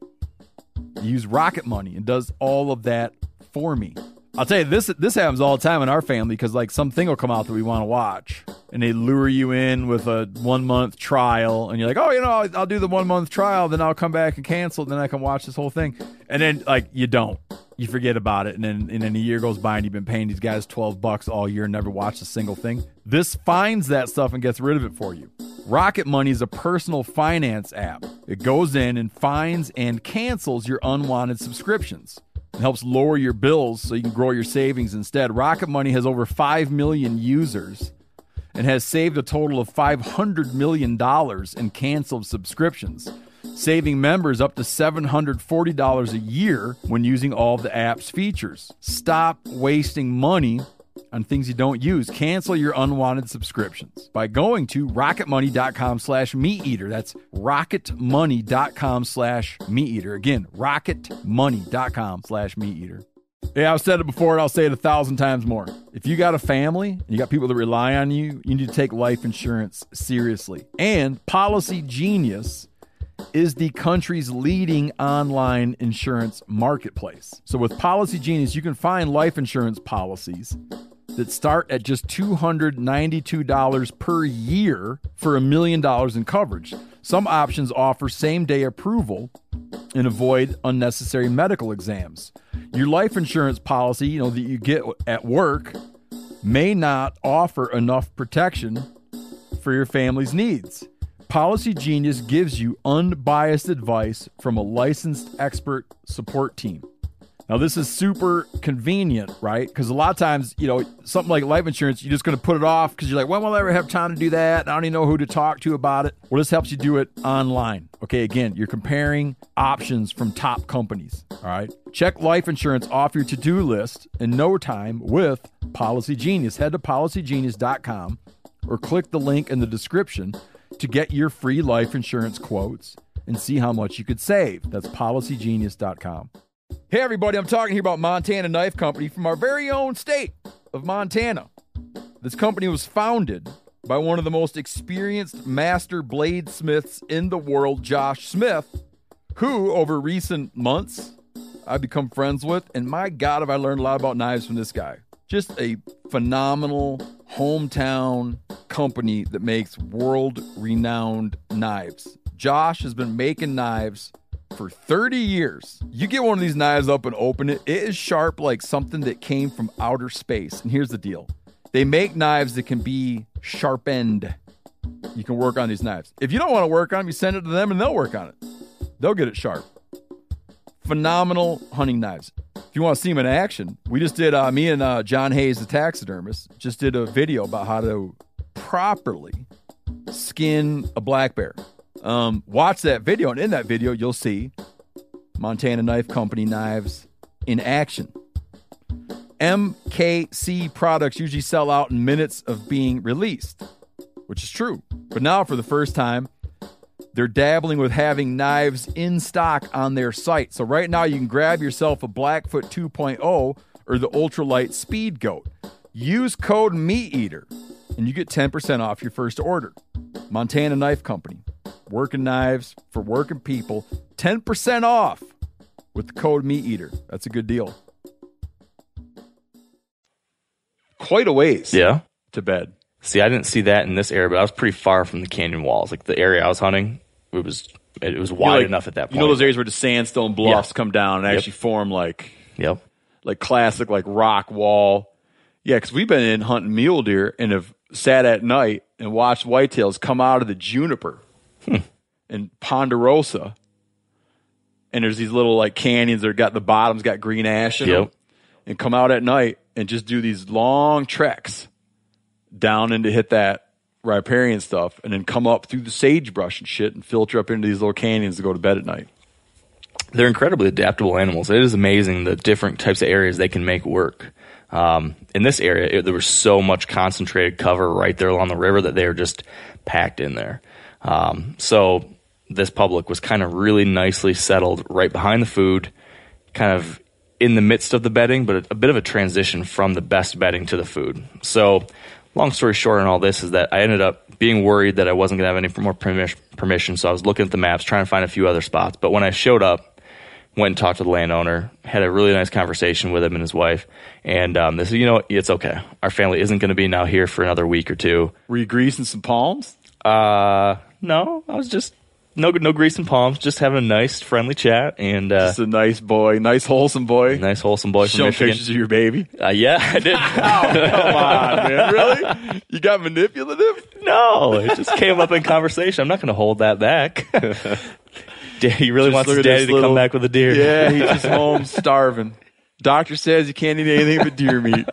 A: you use Rocket Money and does all of that for me. I'll tell you, this this happens all the time in our family because, like, something will come out that we want to watch, and they lure you in with a one-month trial, and you're like, oh, you know, I'll, I'll do the one-month trial, then I'll come back and cancel, then I can watch this whole thing. And then, like, you don't. You forget about it, and then, and then a year goes by, and you've been paying these guys twelve bucks all year and never watched a single thing. This finds that stuff and gets rid of it for you. Rocket Money is a personal finance app. It goes in and finds and cancels your unwanted subscriptions. It helps lower your bills so you can grow your savings instead. Rocket Money has over five million users and has saved a total of five hundred million dollars in canceled subscriptions, saving members up to seven hundred forty dollars a year when using all of the app's features. Stop wasting money on things you don't use. Cancel your unwanted subscriptions by going to rocketmoney.com slash meat eater. That's rocketmoney.com slash meat eater. Again, rocketmoney.com slash meat eater. Yeah, I've said it before and I'll say it a thousand times more. If you got a family and you got people that rely on you, you need to take life insurance seriously. And Policy Genius is the country's leading online insurance marketplace. So with Policy Genius, you can find life insurance policies that start at just two hundred ninety-two dollars per year for a million dollars in coverage. Some options offer same-day approval and avoid unnecessary medical exams. Your life insurance policy, you know, that you get at work may not offer enough protection for your family's needs. Policy Genius gives you unbiased advice from a licensed expert support team. Now, this is super convenient, right? Because a lot of times, you know, something like life insurance, you're just going to put it off because you're like, when will I ever have time to do that? I don't even know who to talk to about it. Well, this helps you do it online. Okay, again, you're comparing options from top companies, all right? Check life insurance off your to-do list in no time with Policy Genius. Head to policy genius dot com or click the link in the description to get your free life insurance quotes and see how much you could save. That's policy genius dot com. Hey, everybody, I'm talking here about Montana Knife Company from our very own state of Montana. This company was founded by one of the most experienced master bladesmiths in the world, Josh Smith, who, over recent months, I've become friends with. And my God, have I learned a lot about knives from this guy. Just a phenomenal hometown company that makes world-renowned knives. Josh has been making knives for thirty years. You get one of these knives up and open it, it is sharp like something that came from outer space. And here's the deal. They make knives that can be sharpened. You can work on these knives. If you don't want to work on them, you send it to them and they'll work on it. They'll get it sharp. Phenomenal hunting knives. If you want to see them in action, we just did, uh, me and uh, John Hayes, the taxidermist, just did a video about how to properly skin a black bear. Um, watch that video, and in that video, you'll see Montana Knife Company knives in action. M K C products usually sell out in minutes of being released, which is true. But now, for the first time, they're dabbling with having knives in stock on their site. So right now, you can grab yourself a Blackfoot two point oh or the Ultralight Speed Goat. Use code MeatEater, and you get ten percent off your first order. Montana Knife Company. Working knives for working people. ten percent off with the code MeatEater. That's a good deal. Quite a ways
F: Yeah.
A: to bed.
F: See, I didn't see that in this area, but I was pretty far from the canyon walls. Like the area I was hunting, it was it was wide
A: like,
F: enough at that point.
A: You know those areas where the sandstone bluffs
F: Yeah.
A: come down and
F: Yep.
A: actually form like
F: Yep.
A: like classic like rock wall. Yeah, because we've been in hunting mule deer and have sat at night and watched whitetails come out of the juniper
F: Hmm.
A: and ponderosa and there's these little like canyons that are got the bottoms got green ash in
F: Yep.
A: them, and come out at night and just do these long treks down and to hit that riparian stuff, and then come up through the sagebrush and shit and filter up into these little canyons to go to bed at night.
F: They're incredibly adaptable animals. It is amazing the different types of areas they can make work. Um, in this area, it, there was so much concentrated cover right there along the river that they were just packed in there. Um, so this public was kind of really nicely settled right behind the food, kind of in the midst of the bedding, but a, a bit of a transition from the best bedding to the food. So long story short on all this is that I ended up being worried that I wasn't going to have any more permis- permission, so I was looking at the maps, trying to find a few other spots. But when I showed up, went and talked to the landowner, had a really nice conversation with him and his wife, and um, they said, you know, it's okay. Our family isn't going to be now here for another week or two.
A: Were you greasing some palms?
F: Uh, no, I was just no no grease and palms, just having a nice, friendly chat, and uh,
A: Just a nice boy, nice wholesome boy.
F: nice, wholesome boy from
A: Showing
F: Michigan.
A: pictures of your baby.
F: Uh, yeah, I did.
A: Come on, man. Really? You got manipulative?
F: No, it just came up in conversation. I'm not going to hold that back. He really
A: Just
F: wants
A: look
F: his
A: at
F: daddy
A: this
F: to
A: little-
F: come back with a deer.
A: Yeah, he's just home starving. Doctor says you can't eat anything but deer meat.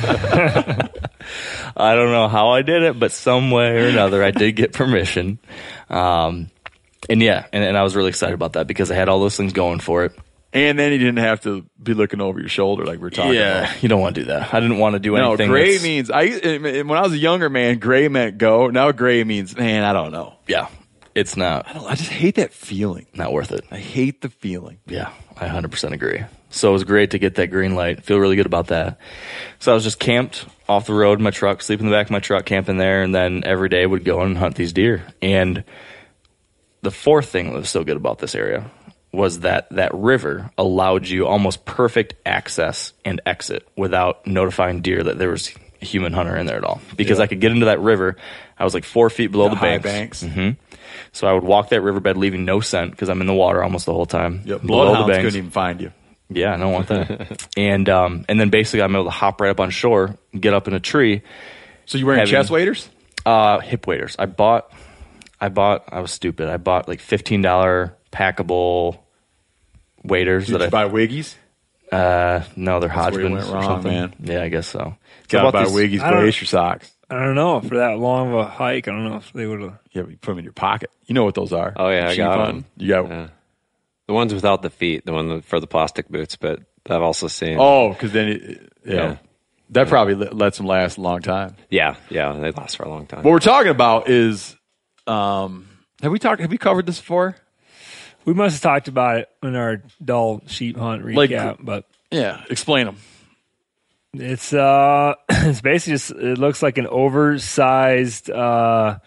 F: I don't know how I did it, but some way or another, I did get permission. Um, and yeah, and, and I was really excited about that because I had all those things going for it.
A: And then you didn't have to be looking over your shoulder like we were talking about.
F: You don't want to do that. I didn't want to do
A: No,
F: anything.
A: gray
F: that's-
A: means I. When I was a younger man, gray meant go. Now gray means man. I don't know.
F: Yeah, it's not
A: I don't. I just hate that feeling.
F: not worth it.
A: I hate the feeling.
F: Yeah, I one hundred percent agree. So it was great to get that green light. Feel really good about that. So I was just camped off the road in my truck, sleep in the back of my truck, camping there, and then every day would go and hunt these deer. And the fourth thing that was so good about this area was that that river allowed you almost perfect access and exit without notifying deer that there was a human hunter in there at all. Because
A: Yeah.
F: I could get into that river. I was like four feet below
A: The
F: the,
A: high
F: banks.
A: banks.
F: hmm So I would walk that riverbed leaving no scent because I'm in the water almost the whole time.
A: Yep.
F: Below the
A: Bloodhounds
F: banks.
A: couldn't even find you.
F: Yeah, I don't want that. and um, and then basically I'm able to hop right up on shore, get up in a tree.
A: So you wearing
F: Having-
A: chest waders?
F: Uh, hip waders. I bought, I bought, I was stupid. I bought like fifteen dollars packable waders
A: Did
F: that
A: you
F: I,
A: buy Wiggies?
F: uh, no, they're
A: That's where you
F: Hodgmans
A: went
F: or
A: wrong,
F: something.
A: man.
F: Yeah, I guess so. So I
A: Got to
F: bought
A: buy
F: these-
A: Wiggies
H: I don't-
A: glacier socks.
H: I don't know for that long of a hike. I don't know if they would have.
A: Yeah, but you put them in your pocket. You know what those are?
G: Oh, yeah, I
A: Sheep
G: got
A: hunting.
G: 'em.
A: You got.
G: Yeah. The ones without the feet, the one for the plastic boots, but I've also seen.
A: Oh, because then it, yeah,
G: Yeah.
A: that probably let- lets them last a long time.
G: Yeah, yeah, they last for a long time.
A: What we're talking about is, um, have we talked? Have we covered this before?
H: We must have talked about it in our dull sheep hunt recap,
A: Like-
H: but
A: Yeah, explain them.
H: it's uh, it's basically just it looks like an oversized uh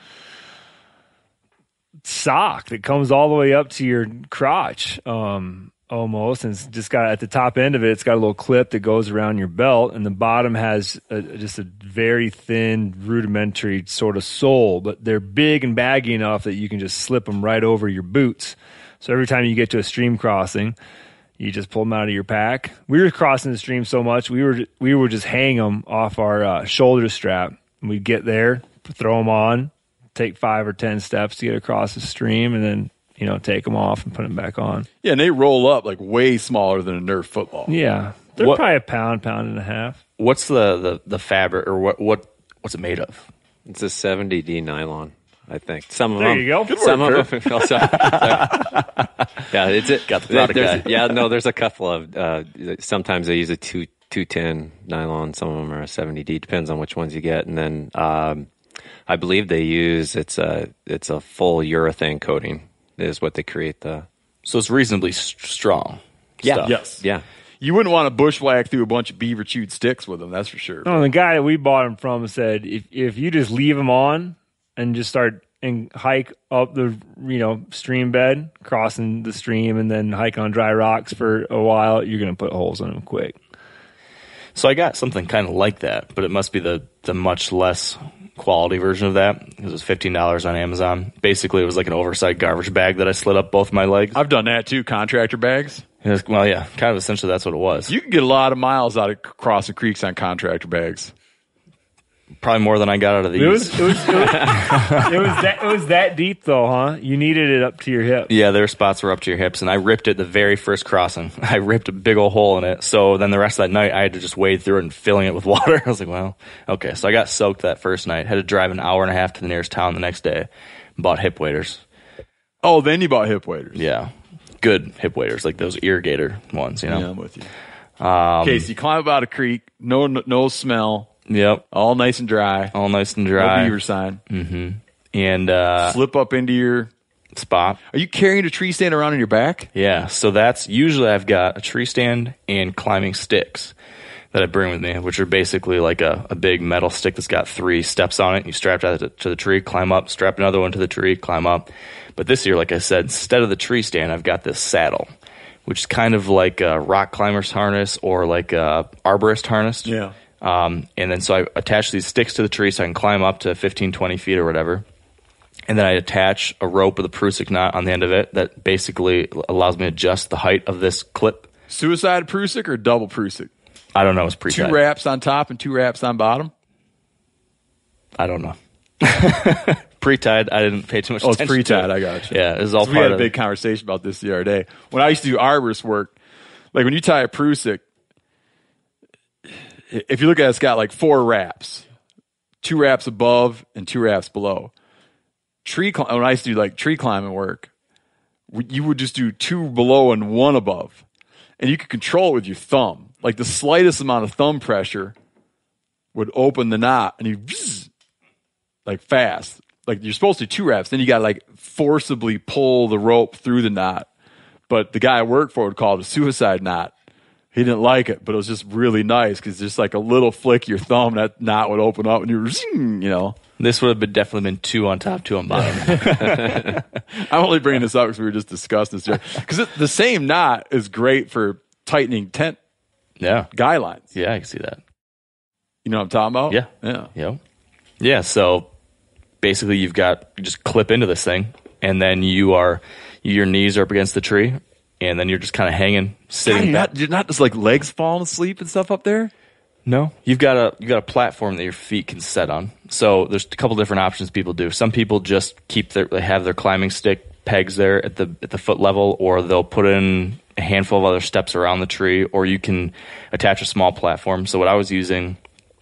H: sock that comes all the way up to your crotch, um, almost, and it's just got at the top end of it. It's got a little clip that goes around your belt, and the bottom has a, just a very thin, rudimentary sort of sole. But they're big and baggy enough that you can just slip them right over your boots. So every time you get to a stream crossing, you just pull them out of your pack. We were crossing the stream so much, we were we would just hang them off our uh, shoulder strap. We'd get there, throw them on, take five or ten steps to get across the stream, and then you know take them off and put them back on.
A: Yeah, and they roll up like way smaller than a Nerf football.
H: Yeah, they're
F: What-
H: probably a pound, pound and a half.
F: What's the, the, the fabric or what what what's it made of?
G: It's a seventy D nylon, I think. Some of
H: There
G: them.
H: you go. Good
G: Some
A: work,
G: of them. Also, yeah, it's it.
F: Got the product
G: there's-
F: guy.
G: Yeah, no, there's a couple of. Uh, sometimes they use a two two ten nylon. Some of them are a seventy D. Depends on which ones you get. And then um, I believe they use it's a it's a full urethane coating is what they create the.
F: So it's reasonably s- strong.
G: Yeah.
F: stuff.
A: Yes.
G: Yeah.
A: You wouldn't want to bushwhack through a bunch of beaver chewed sticks with them, that's for sure.
H: No, the guy that we bought them from said if if you just leave them on and just start and hike up the you know stream bed, crossing the stream, and then hike on dry rocks for a while, you're gonna put holes in them quick.
F: So I got something kind of like that, but it must be the, the much less quality version of that. It was fifteen dollars on Amazon. Basically, it was like an oversized garbage bag that I slid up both my legs.
A: I've done that too, contractor bags.
F: It was- well, yeah, kind of essentially that's what it was.
A: You can get a lot of miles out of c- crossing creeks on contractor bags.
F: Probably more than I got out of these.
H: It was it was it was, it was that it was that deep though, huh? You needed it up to your hip.
F: Yeah, their spots were up to your hips, and I ripped it the very first crossing. I ripped a big old hole in it. So then the rest of that night, I had to just wade through it and filling it with water. I was like, well, okay. So I got soaked that first night. Had to drive an hour and a half to the nearest town the next day. Bought hip waders.
A: Oh, then you bought hip waders.
F: Yeah, good hip waders, like those irrigator ones. You know.
A: Yeah, I'm with you. Um, okay, so you climb up out a creek, no no smell.
F: Yep.
A: All nice and dry.
F: All nice and dry.
A: No beaver sign.
F: Mm-hmm. And uh,
A: slip up into your
F: spot.
A: Are you carrying a tree stand around on your back?
F: Yeah. So that's usually I've got a tree stand and climbing sticks that I bring with me, which are basically like a, a big metal stick that's got three steps on it. You strap that to, to the tree, climb up, strap another one to the tree, climb up. But this year, like I said, instead of the tree stand, I've got this saddle, which is kind of like a rock climber's harness or like a arborist harness.
A: Yeah.
F: Um, and then so I attach these sticks to the tree so I can climb up to fifteen, twenty feet or whatever. And then I attach a rope with a Prusik knot on the end of it that basically allows me to adjust the height of this clip.
A: Suicide Prusik or double Prusik?
F: I don't know. It's pre-tied.
A: Two wraps on top and two wraps on bottom?
F: I don't know. Pre-tied. I didn't pay too much
A: oh,
F: attention.
A: Oh, it's pre-tied.
F: to it.
A: I got you.
F: Yeah, it was all
A: so
F: part
A: we had
F: of
A: a big conversation about this the other day. When I used to do arborist work, like when you tie a Prusik, if you look at it, it's got like four wraps, two wraps above and two wraps below. Tree cl- when I used to do like tree climbing work, you would just do two below and one above, and you could control it with your thumb. Like the slightest amount of thumb pressure would open the knot, and you zzz, like fast. Like you're supposed to do two wraps, then you got to like forcibly pull the rope through the knot. But the guy I worked for would call it a suicide knot. He didn't like it, but it was just really nice because just like a little flick of your thumb, that knot would open up, and you were, you know.
F: This would have been definitely been two on top, two on bottom.
A: I'm only bringing this up because we were just discussing this. Because the same knot is great for tightening tent
F: yeah.
A: guy lines.
F: Yeah, I can see that.
A: You know what I'm talking about?
F: Yeah.
A: Yeah.
F: Yeah. Yeah, so basically you've got, you just clip into this thing, and then you are, your knees are up against the tree, and then you're just kind of hanging, sitting
A: God, you're,
F: back.
A: not, you're not just like legs falling asleep and stuff up there?
F: No, you've got a you've got a platform that your feet can set on. So there's a couple different options people do. Some people just keep their they have their climbing stick pegs there at the at the foot level, or they'll put in a handful of other steps around the tree, or you can attach a small platform. So what I was using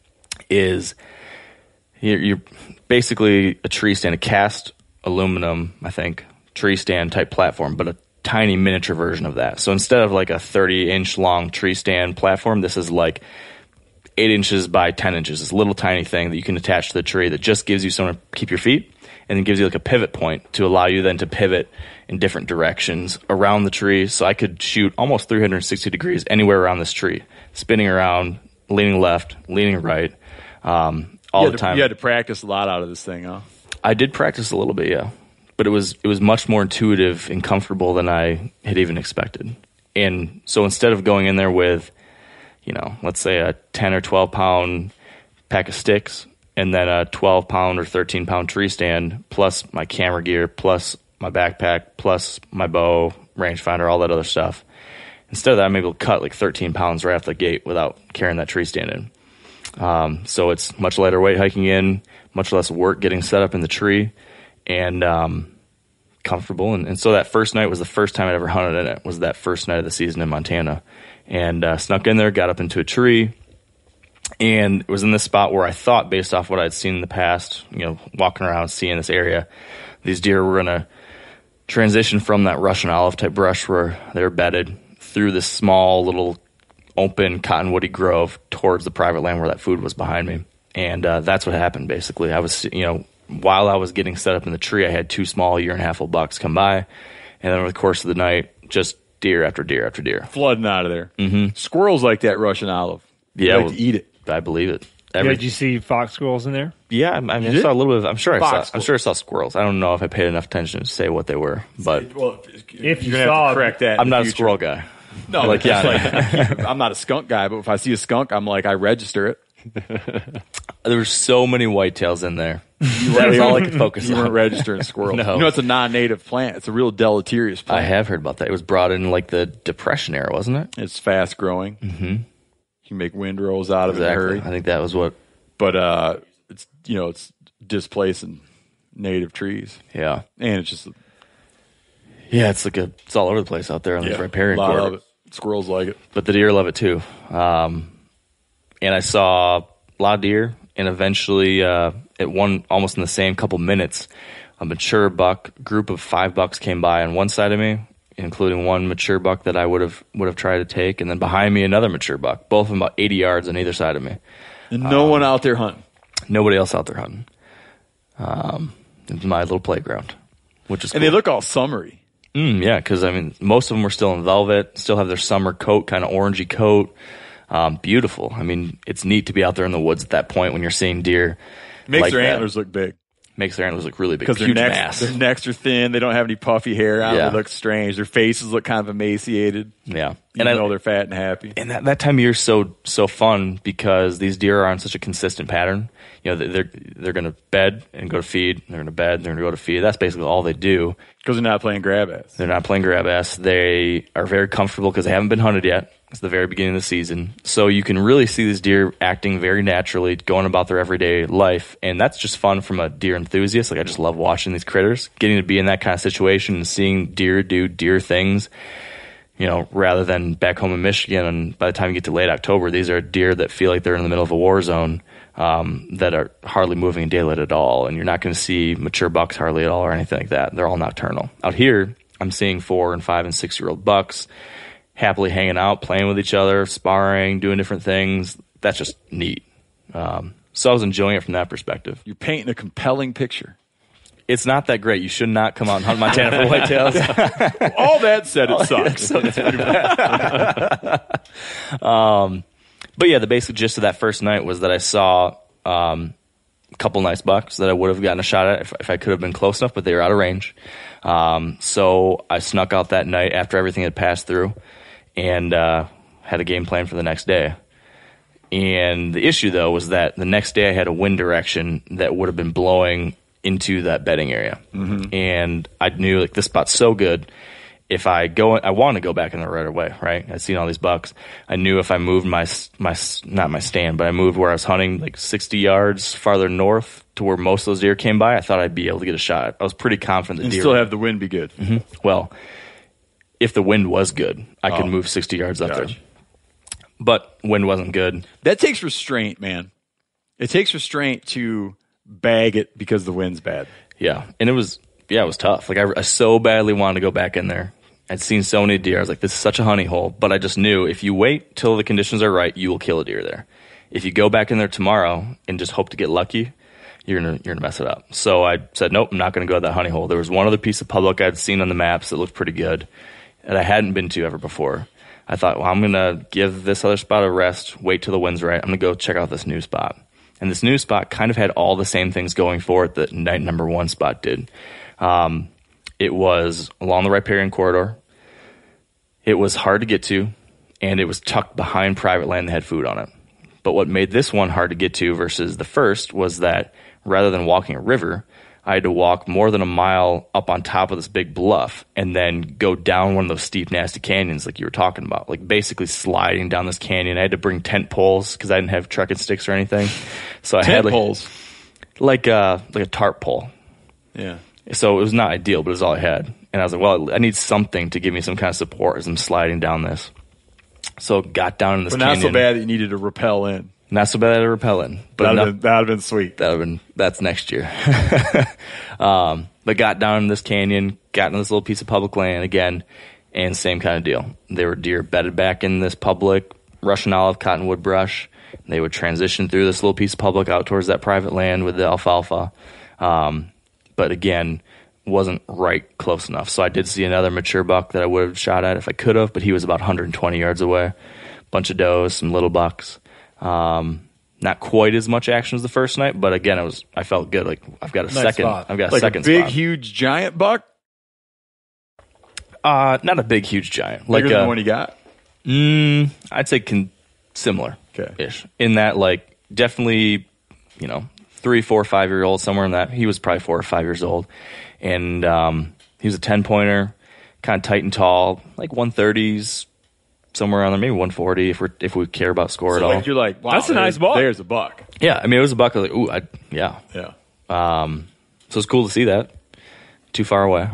F: is you're, you're basically a tree stand, a cast aluminum, I think, tree stand type platform, but a tiny miniature version of that. So instead of like a thirty inch long tree stand platform, this is like eight inches by ten inches. This little tiny thing that you can attach to the tree that just gives you somewhere to keep your feet, and then gives you like a pivot point to allow you then to pivot in different directions around the tree. So I could shoot almost three hundred sixty degrees anywhere around this tree, spinning around, leaning left, leaning right, um, all
A: the
F: to, time.
A: You had to practice a lot out of this thing, huh?
F: I did practice a little bit, yeah. But it was it was much more intuitive and comfortable than I had even expected. And so instead of going in there with, you know, let's say a ten or twelve pound pack of sticks and then a twelve pound or thirteen pound tree stand, plus my camera gear, plus my backpack, plus my bow, rangefinder, all that other stuff. Instead of that, I'm able to cut like thirteen pounds right off the gate without carrying that tree stand in. Um, so it's much lighter weight hiking in, much less work getting set up in the tree, and um, comfortable. And, and so that first night was the first time I'd ever hunted in it, was that first night of the season in Montana. And uh, snuck in there, got up into a tree, and it was in this spot where I thought, based off what I'd seen in the past, you know, walking around, seeing this area, these deer were going to transition from that Russian olive type brush where they're bedded through this small little open cottonwoody grove towards the private land where that food was behind me. And uh, that's what happened, basically. I was, you know, while I was getting set up in the tree, I had two small year and a half old bucks come by, and then over the course of the night, just deer after deer after deer.
A: Flooding out of there.
F: Mm-hmm.
A: Squirrels like that Russian olive. They
F: Yeah.
A: like
F: well,
A: to eat it.
F: I believe it.
H: Yeah,
F: Every,
H: did you see fox squirrels in there?
F: yeah, I, I mean, I
A: did?
F: saw a little bit of, I'm sure I
A: Fox
F: saw, I'm sure I saw squirrels. I don't know if I paid enough attention to say what they were, but
A: Well,
H: If you
A: you're gonna
H: saw
A: have to correct that. in
F: I'm
A: the
F: not a
A: future.
F: squirrel guy.
A: No,
F: Like,
A: like, yeah,
F: yeah.
A: like, I'm not a skunk guy, but if I see a skunk, I'm like, I register it.
F: There were so many whitetails in there. That was all I could focus
A: You weren't
F: on.
A: registering squirrels.
F: No.
A: You know, it's a non-native plant. It's a real deleterious
F: I
A: plant.
F: have heard about that. It was brought in like the Depression era, wasn't it?
A: It's fast growing. Mm-hmm. You can make windrows out of
F: Exactly.
A: it in a
F: I
A: hurry.
F: think that was what.
A: But uh, it's you know it's displacing native trees,
F: Yeah.
A: and it's just
F: Yeah, it's like a, it's all over the place out there on
A: yeah,
F: this riparian
A: a lot
F: corridor.
A: of it. Squirrels like it.
F: But the deer love it too. Um, and I saw a lot of deer, and eventually, uh, at one almost in the same couple minutes, a mature buck group of five bucks came by on one side of me, including one mature buck that I would have would have tried to take, and then behind me another mature buck, both of them about eighty yards on either side of me.
A: And no
F: Um,
A: one out there hunting.
F: Nobody else out there hunting. Um, it was my little playground, which is
A: And
F: cool.
A: they look all summery.
F: Mm, yeah, because I mean, most of them were still in velvet, still have their summer coat, kind of orangey coat. Um, beautiful. I mean, it's neat to be out there in the woods at that point when you're seeing deer.
A: Makes
F: like
A: their
F: that.
A: antlers look big.
F: Makes their antlers look really big.
A: Because their
F: Huge
A: necks,
F: mass.
A: their necks are thin. They don't have any puffy hair out.
F: Yeah.
A: They look strange. Their faces look kind of emaciated.
F: Yeah,
A: Even
F: and I,
A: though they're fat and happy.
F: and that, that time of year is so so fun because these deer are on such a consistent pattern. You know, they're they're going to bed and go to feed. They're going to bed. They're going to go to feed. That's basically all they do.
A: Because they're not playing grab ass.
F: They're not playing grab ass. They are very comfortable because they haven't been hunted yet. It's the very beginning of the season. So you can really see these deer acting very naturally, going about their everyday life. And that's just fun from a deer enthusiast. Like, I just love watching these critters, getting to be in that kind of situation and seeing deer do deer things, you know, rather than back home in Michigan. And by the time you get to late October, these are deer that feel like they're in the middle of a war zone, um, that are hardly moving in daylight at all. And you're not going to see mature bucks hardly at all or anything like that. They're all nocturnal. Out here, I'm seeing four and five and six year old bucks happily hanging out, playing with each other, sparring, doing different things. That's just neat. Um, so I was enjoying it from that perspective.
A: You're painting a compelling picture.
F: It's not that great. You should not come out and hunt Montana for whitetails.
A: All that said, it sucks.
F: So it's pretty bad. um, but yeah, the basic gist of that first night was that I saw um, a couple nice bucks that I would have gotten a shot at if, if I could have been close enough, but they were out of range. Um, so I snuck out that night after everything had passed through and uh, had a game plan for the next day. And the issue, though, was that the next day I had a wind direction that would have been blowing into that bedding area. Mm-hmm. And I knew, like, this spot's so good. If I go, I want to go back in there right away, right? I'd seen all these bucks. I knew if I moved my, my, not my stand, but I moved where I was hunting like sixty yards farther north to where most of those deer came by, I thought I'd be able to get a shot. I was pretty confident that
A: And
F: deer
A: still have the wind be good.
F: Mm-hmm. Well, if the wind was good, I
A: Oh.
F: could move sixty yards up
A: Gotcha.
F: there. But wind wasn't good.
A: That takes restraint, man. It takes restraint to bag it because the wind's bad.
F: Yeah, and it was yeah, it was tough. Like I, I so badly wanted to go back in there. I'd seen so many deer. I was like, this is such a honey hole. But I just knew if you wait till the conditions are right, you will kill a deer there. If you go back in there tomorrow and just hope to get lucky, you're gonna you're gonna mess it up. So I said, nope, I'm not gonna go to that honey hole. There was one other piece of public I'd seen on the maps that looked pretty good that I hadn't been to ever before. I thought, well, I'm gonna give this other spot a rest, wait till the wind's right. I'm gonna go check out this new spot. And this new spot kind of had all the same things going for it that night number one spot did. Um, it was along the riparian corridor. It was hard to get to, and it was tucked behind private land that had food on it. But what made this one hard to get to versus the first was that rather than walking a river, I had to walk more than a mile up on top of this big bluff and then go down one of those steep, nasty canyons like you were talking about, like basically sliding down this canyon. I had to bring tent poles because I didn't have trekking sticks or anything. So I
A: Tent
F: had like,
A: poles.
F: like, uh, like a tarp pole.
A: Yeah.
F: So it was not ideal, but it was all I had. And I was like, well, I need something to give me some kind of support as I'm sliding down this. So got down in this
A: But not
F: canyon.
A: so bad that you needed to rappel in.
F: Not so bad at a repellent. But
A: That would
F: enough-
A: have been, that'd have been sweet.
F: that would have been, that's next year. um, but got down in this canyon, got in this little piece of public land again, and same kind of deal. There were deer bedded back in this public Russian olive cottonwood brush. They would transition through this little piece of public out towards that private land with the alfalfa. Um, but again, wasn't right close enough. So I did see another mature buck that I would have shot at if I could have, but he was about one hundred twenty yards away. Bunch of does, some little bucks. Um, not quite as much action as the first night, but again, it was, I felt good. Like I've got a
A: Nice
F: second,
A: spot.
F: I've got a
A: like
F: second
A: a big,
F: spot.
A: huge, giant buck.
F: Uh, not a big, huge giant.
A: Bigger
F: Like
A: than
F: a,
A: the one you got.
F: mm, I'd say con- similar
A: Okay.
F: ish in that, like definitely, you know, three, four, five year old, somewhere in that. He was probably four or five years old. And, um, he was a ten pointer, kind of tight and tall, like one thirties, somewhere around there, maybe one forty if we if we care about score
A: So
F: at all.
A: like, you're like, wow,
H: That's a nice
A: there's-
H: buck.
A: There's a buck.
F: Yeah, I mean, it was a buck. I was like, ooh, I, yeah.
A: Yeah.
F: Um, so it's cool to see that. Too far away.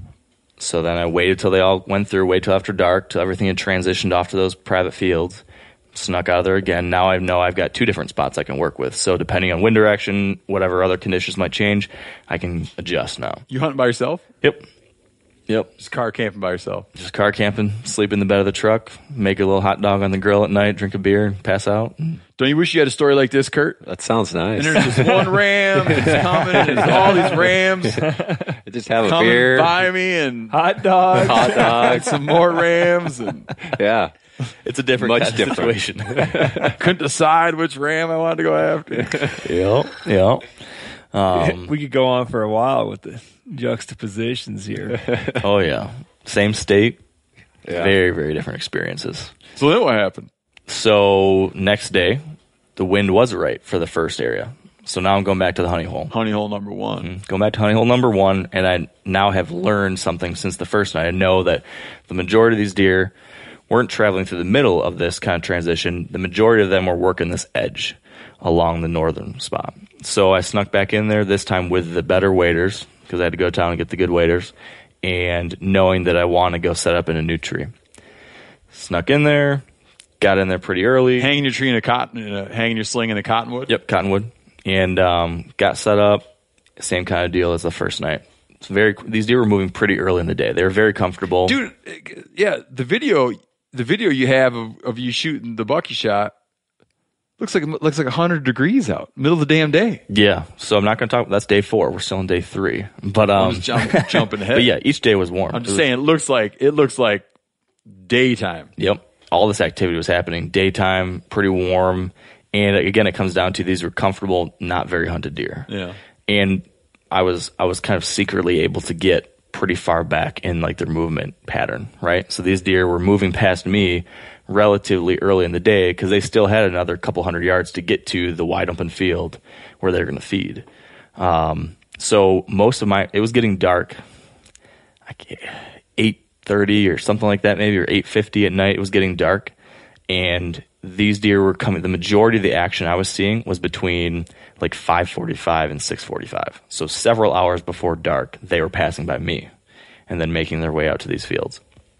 F: So then I waited till they all went through, waited till after dark, till everything had transitioned off to those private fields. Snuck out of there again. Now I know I've got two different spots I can work with. So depending on wind direction, whatever other conditions might change, I can adjust now.
A: You hunting by yourself?
F: Yep. Yep.
A: Just car camping by yourself?
F: Just car camping, sleep in the bed of the truck, make a little hot dog on the grill at night, drink a beer, and pass out.
A: Don't you wish you had a story like this, Kurt?
G: That sounds nice.
A: And there's this one ram that's coming, and there's all these rams
G: Just have a
A: coming
G: beer,
A: by me, and
H: Hot dog.
G: hot dogs.
A: some more rams, and
G: Yeah.
F: It's a different
G: Much
F: kind of
G: different.
F: situation.
A: couldn't decide which ram I wanted to go after.
F: Yep. Yep. Um,
H: We could go on for a while with the juxtapositions here.
F: oh, yeah. Same state.
G: Yeah.
F: Very, very different experiences.
A: So then what happened?
F: So next day, the wind was right for the first area. So now I'm going back to the honey hole.
A: Honey hole number one.
F: Going back to honey hole number one, and I now have learned something since the first night. I know that the majority of these deer weren't traveling through the middle of this kind of transition. The majority of them were working this edge along the northern spot. So I snuck back in there, this time with the better waders, because I had to go down and get the good waders, and knowing that I want to go set up in a new tree. Snuck in there, got in there pretty early.
A: Hanging your tree in a cotton, in a, hanging your sling in a cottonwood?
F: Yep, cottonwood. And um, got set up. Same kind of deal as the first night. It's very. These deer were moving pretty early in the day. They were very comfortable.
A: Dude, yeah, the video the video you have of, of you shooting the buck you shot looks like looks like one hundred degrees out, middle of the damn day.
F: Yeah, so I'm not going to talk. That's day four. We're still on day three. But um,
A: I'm just jump, jumping ahead.
F: But yeah, each day was warm.
A: I'm just
F: It was-
A: saying, it looks like it looks like daytime.
F: Yep, all this activity was happening daytime, pretty warm, and again, it comes down to these were comfortable, not very hunted deer.
A: Yeah.
F: And I was I was kind of secretly able to get pretty far back in like their movement pattern, right? So these deer were moving past me relatively early in the day because they still had another couple hundred yards to get to the wide open field where they're going to feed. Um, so most of my, it was getting dark, like eight thirty or something like that, maybe, or eight fifty at night. It was getting dark, and these deer were coming. The majority of the action I was seeing was between like five forty-five and six forty-five. So several hours before dark, they were passing by me and then making their way out to these fields.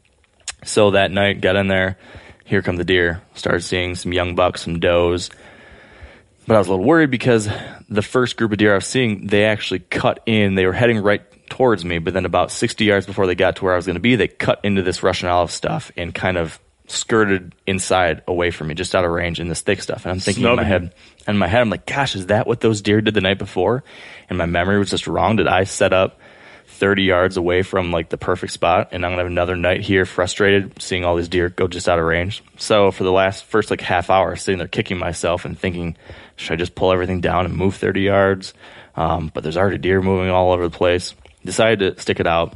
F: So that night, got in there. Here come the deer. Started seeing some young bucks, some does. But I was a little worried because the first group of deer I was seeing, they actually cut in. They were heading right towards me, but then about sixty yards before they got to where I was going to be, they cut into this Russian olive stuff and kind of skirted inside away from me, just out of range in this thick stuff. And I'm thinking in my head, in my head, I'm like, gosh, is that what those deer did the night before? And my memory was just wrong. Did I set up thirty yards away from like the perfect spot, and I'm gonna have another night here frustrated seeing all these deer go just out of range? So for the last first like half hour, sitting there kicking myself and thinking, should I just pull everything down and move thirty yards? Um, but there's already deer moving all over the place. Decided to stick it out,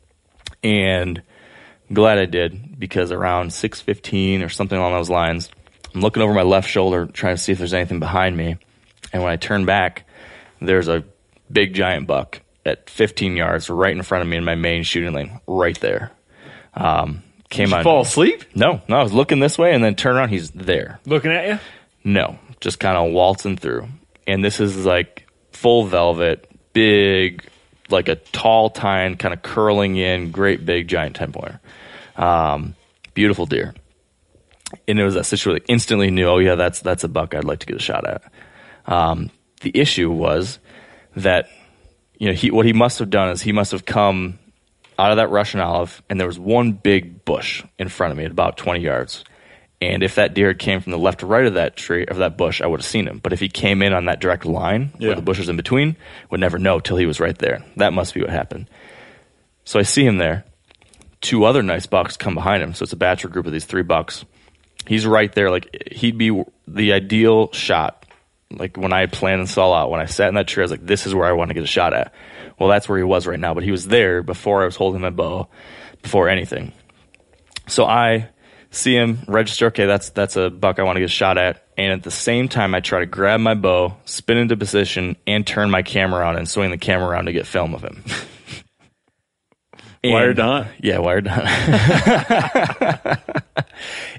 F: and I'm glad I did, because around six fifteen or something along those lines, I'm looking over my left shoulder trying to see if there's anything behind me, and when I turn back, there's a big giant buck at fifteen yards right in front of me in my main shooting lane, right there. Um, came
A: Did you
F: on.
A: fall asleep?
F: No, no, I was looking this way and then turn around. He's there.
H: Looking at you?
F: No, just kind of waltzing through. And this is like full velvet, big, like a tall tine, kind of curling in, great big giant ten pointer. Um, beautiful deer. And it was that situation. Like, instantly knew, oh yeah, that's that's a buck I'd like to get a shot at. Um, the issue was that, you know, he what he must have done is he must have come out of that Russian olive, and there was one big bush in front of me at about twenty yards. And if that deer came from the left or right of that tree, of that bush, I would have seen him. But if he came in on that direct line,
A: Yeah.
F: where the bush was in between, would never know till he was right there. That must be what happened. So I see him there. Two other nice bucks come behind him. So it's a bachelor group of these three bucks. He's right there. Like, he'd be the ideal shot. Like, when I had planned this all out, when I sat in that tree, I was like, this is where I want to get a shot at. Well, that's where he was right now. But he was there before I was holding my bow, before anything. So I see him, register, okay, that's that's a buck I want to get a shot at. And at the same time, I try to grab my bow, spin into position, and turn my camera on and swing the camera around to get film of him.
A: Wired hunt?
F: Yeah, wired hunt.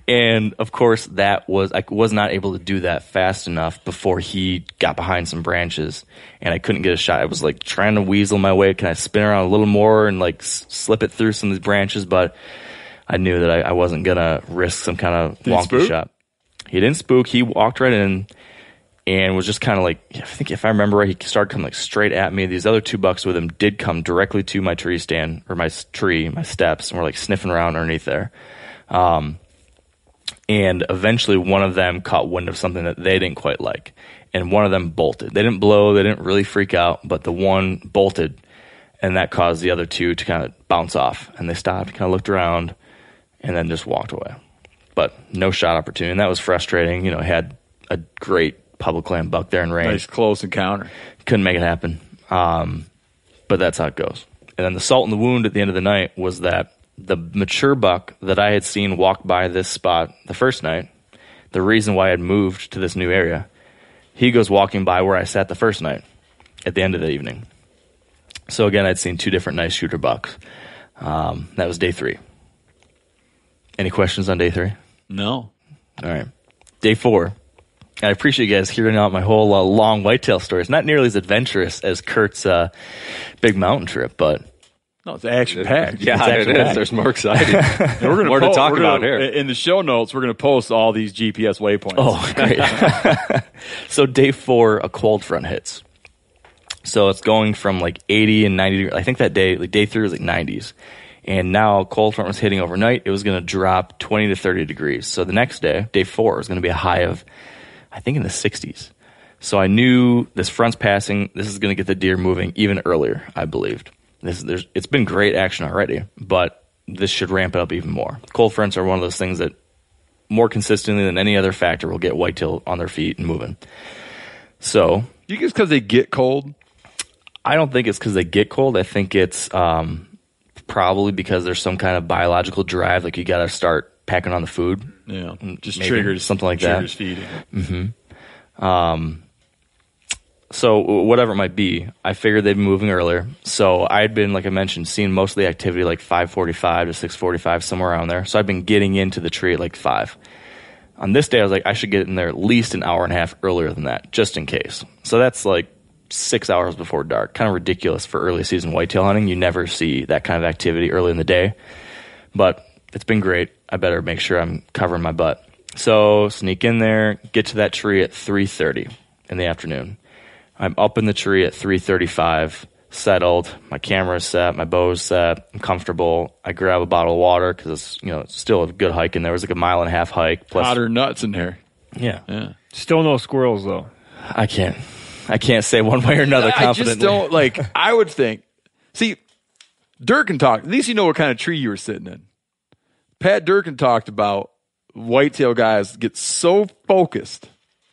F: And of course, that was I was not able to do that fast enough before he got behind some branches, and I couldn't get a shot. I was like trying to weasel my way. Can I spin around a little more and like s- slip it through some of these branches? But I knew that I, I wasn't gonna risk some kind of
A: Did he
F: wonky
A: spook?
F: shot. He didn't spook. He walked right in and was just kind of like, I think if I remember right, he started coming like straight at me. These other two bucks with him did come directly to my tree stand or my s- tree, my steps, and were like sniffing around underneath there. Um, and eventually one of them caught wind of something that they didn't quite like, and one of them bolted. They didn't blow, they didn't really freak out, but the one bolted, and that caused the other two to kind of bounce off, and they stopped, kind of looked around, and then just walked away. But no shot opportunity, and that was frustrating. You know, had a great public land buck there in range.
A: Nice close encounter.
F: Couldn't make it happen. Um, but that's how it goes. And then the salt in the wound at the end of the night was that the mature buck that I had seen walk by this spot the first night, the reason why I had moved to this new area, he goes walking by where I sat the first night at the end of the evening. So again, I'd seen two different nice shooter bucks. Um, that was day three. Any questions on day three?
A: No.
F: All right. Day four. I appreciate you guys hearing out my whole uh, long whitetail story. It's not nearly as adventurous as Kurt's uh, big mountain trip, but
A: No, it's action packed.
G: Yeah, it is.
F: action-packed.
G: There's more exciting.
A: We're gonna
G: more to
A: po-
G: talk
A: we're
G: about
A: gonna-
G: here.
A: In the show notes, we're going to post all these G P S waypoints.
F: oh, great. So day four, a cold front hits. So it's going from like eighty and ninety degrees. I think that day, like day three was like nineties. And now cold front was hitting overnight. It was going to drop twenty to thirty degrees. So the next day, day four, was going to be a high of, I think, in the sixties. So I knew this front's passing. This is going to get the deer moving even earlier, I believed. This, there's, it's been great action already, but this should ramp it up even more. Cold fronts are one of those things that more consistently than any other factor will get whitetail on their feet and moving. So
A: You think it's because they get cold?
F: I don't think it's because they get cold. I think it's um, probably because there's some kind of biological drive. Like you got to start packing on the food.
A: Yeah. Just
F: Maybe,
A: triggers.
F: something like
A: triggers
F: that.
A: feeding.
F: Um, so whatever it might be, I figured they'd be moving earlier. So I'd been, like I mentioned, seeing most of the activity like five forty-five to six forty-five, somewhere around there. So I've been getting into the tree at like five. On this day, I was like, I should get in there at least an hour and a half earlier than that, just in case. So that's like six hours before dark. Kind of ridiculous for early season whitetail hunting. You never see that kind of activity early in the day. But it's been great. I better make sure I'm covering my butt. So sneak in there, get to that tree at three thirty in the afternoon. I'm up in the tree at three thirty-five, settled. My camera's set, my bow's set. I'm comfortable. I grab a bottle of water because it's, you know, it's still a good hike in there. It was like a mile and a half hike. Plus,
A: Hotter nuts in there.
F: yeah,
A: Yeah.
H: Still no squirrels though.
F: I can't. I can't say one way or another
A: I
F: confidently.
A: just don't, like, I would think. See, Durkin talked, at least you know what kind of tree you were sitting in. Pat Durkin talked about whitetail guys get so focused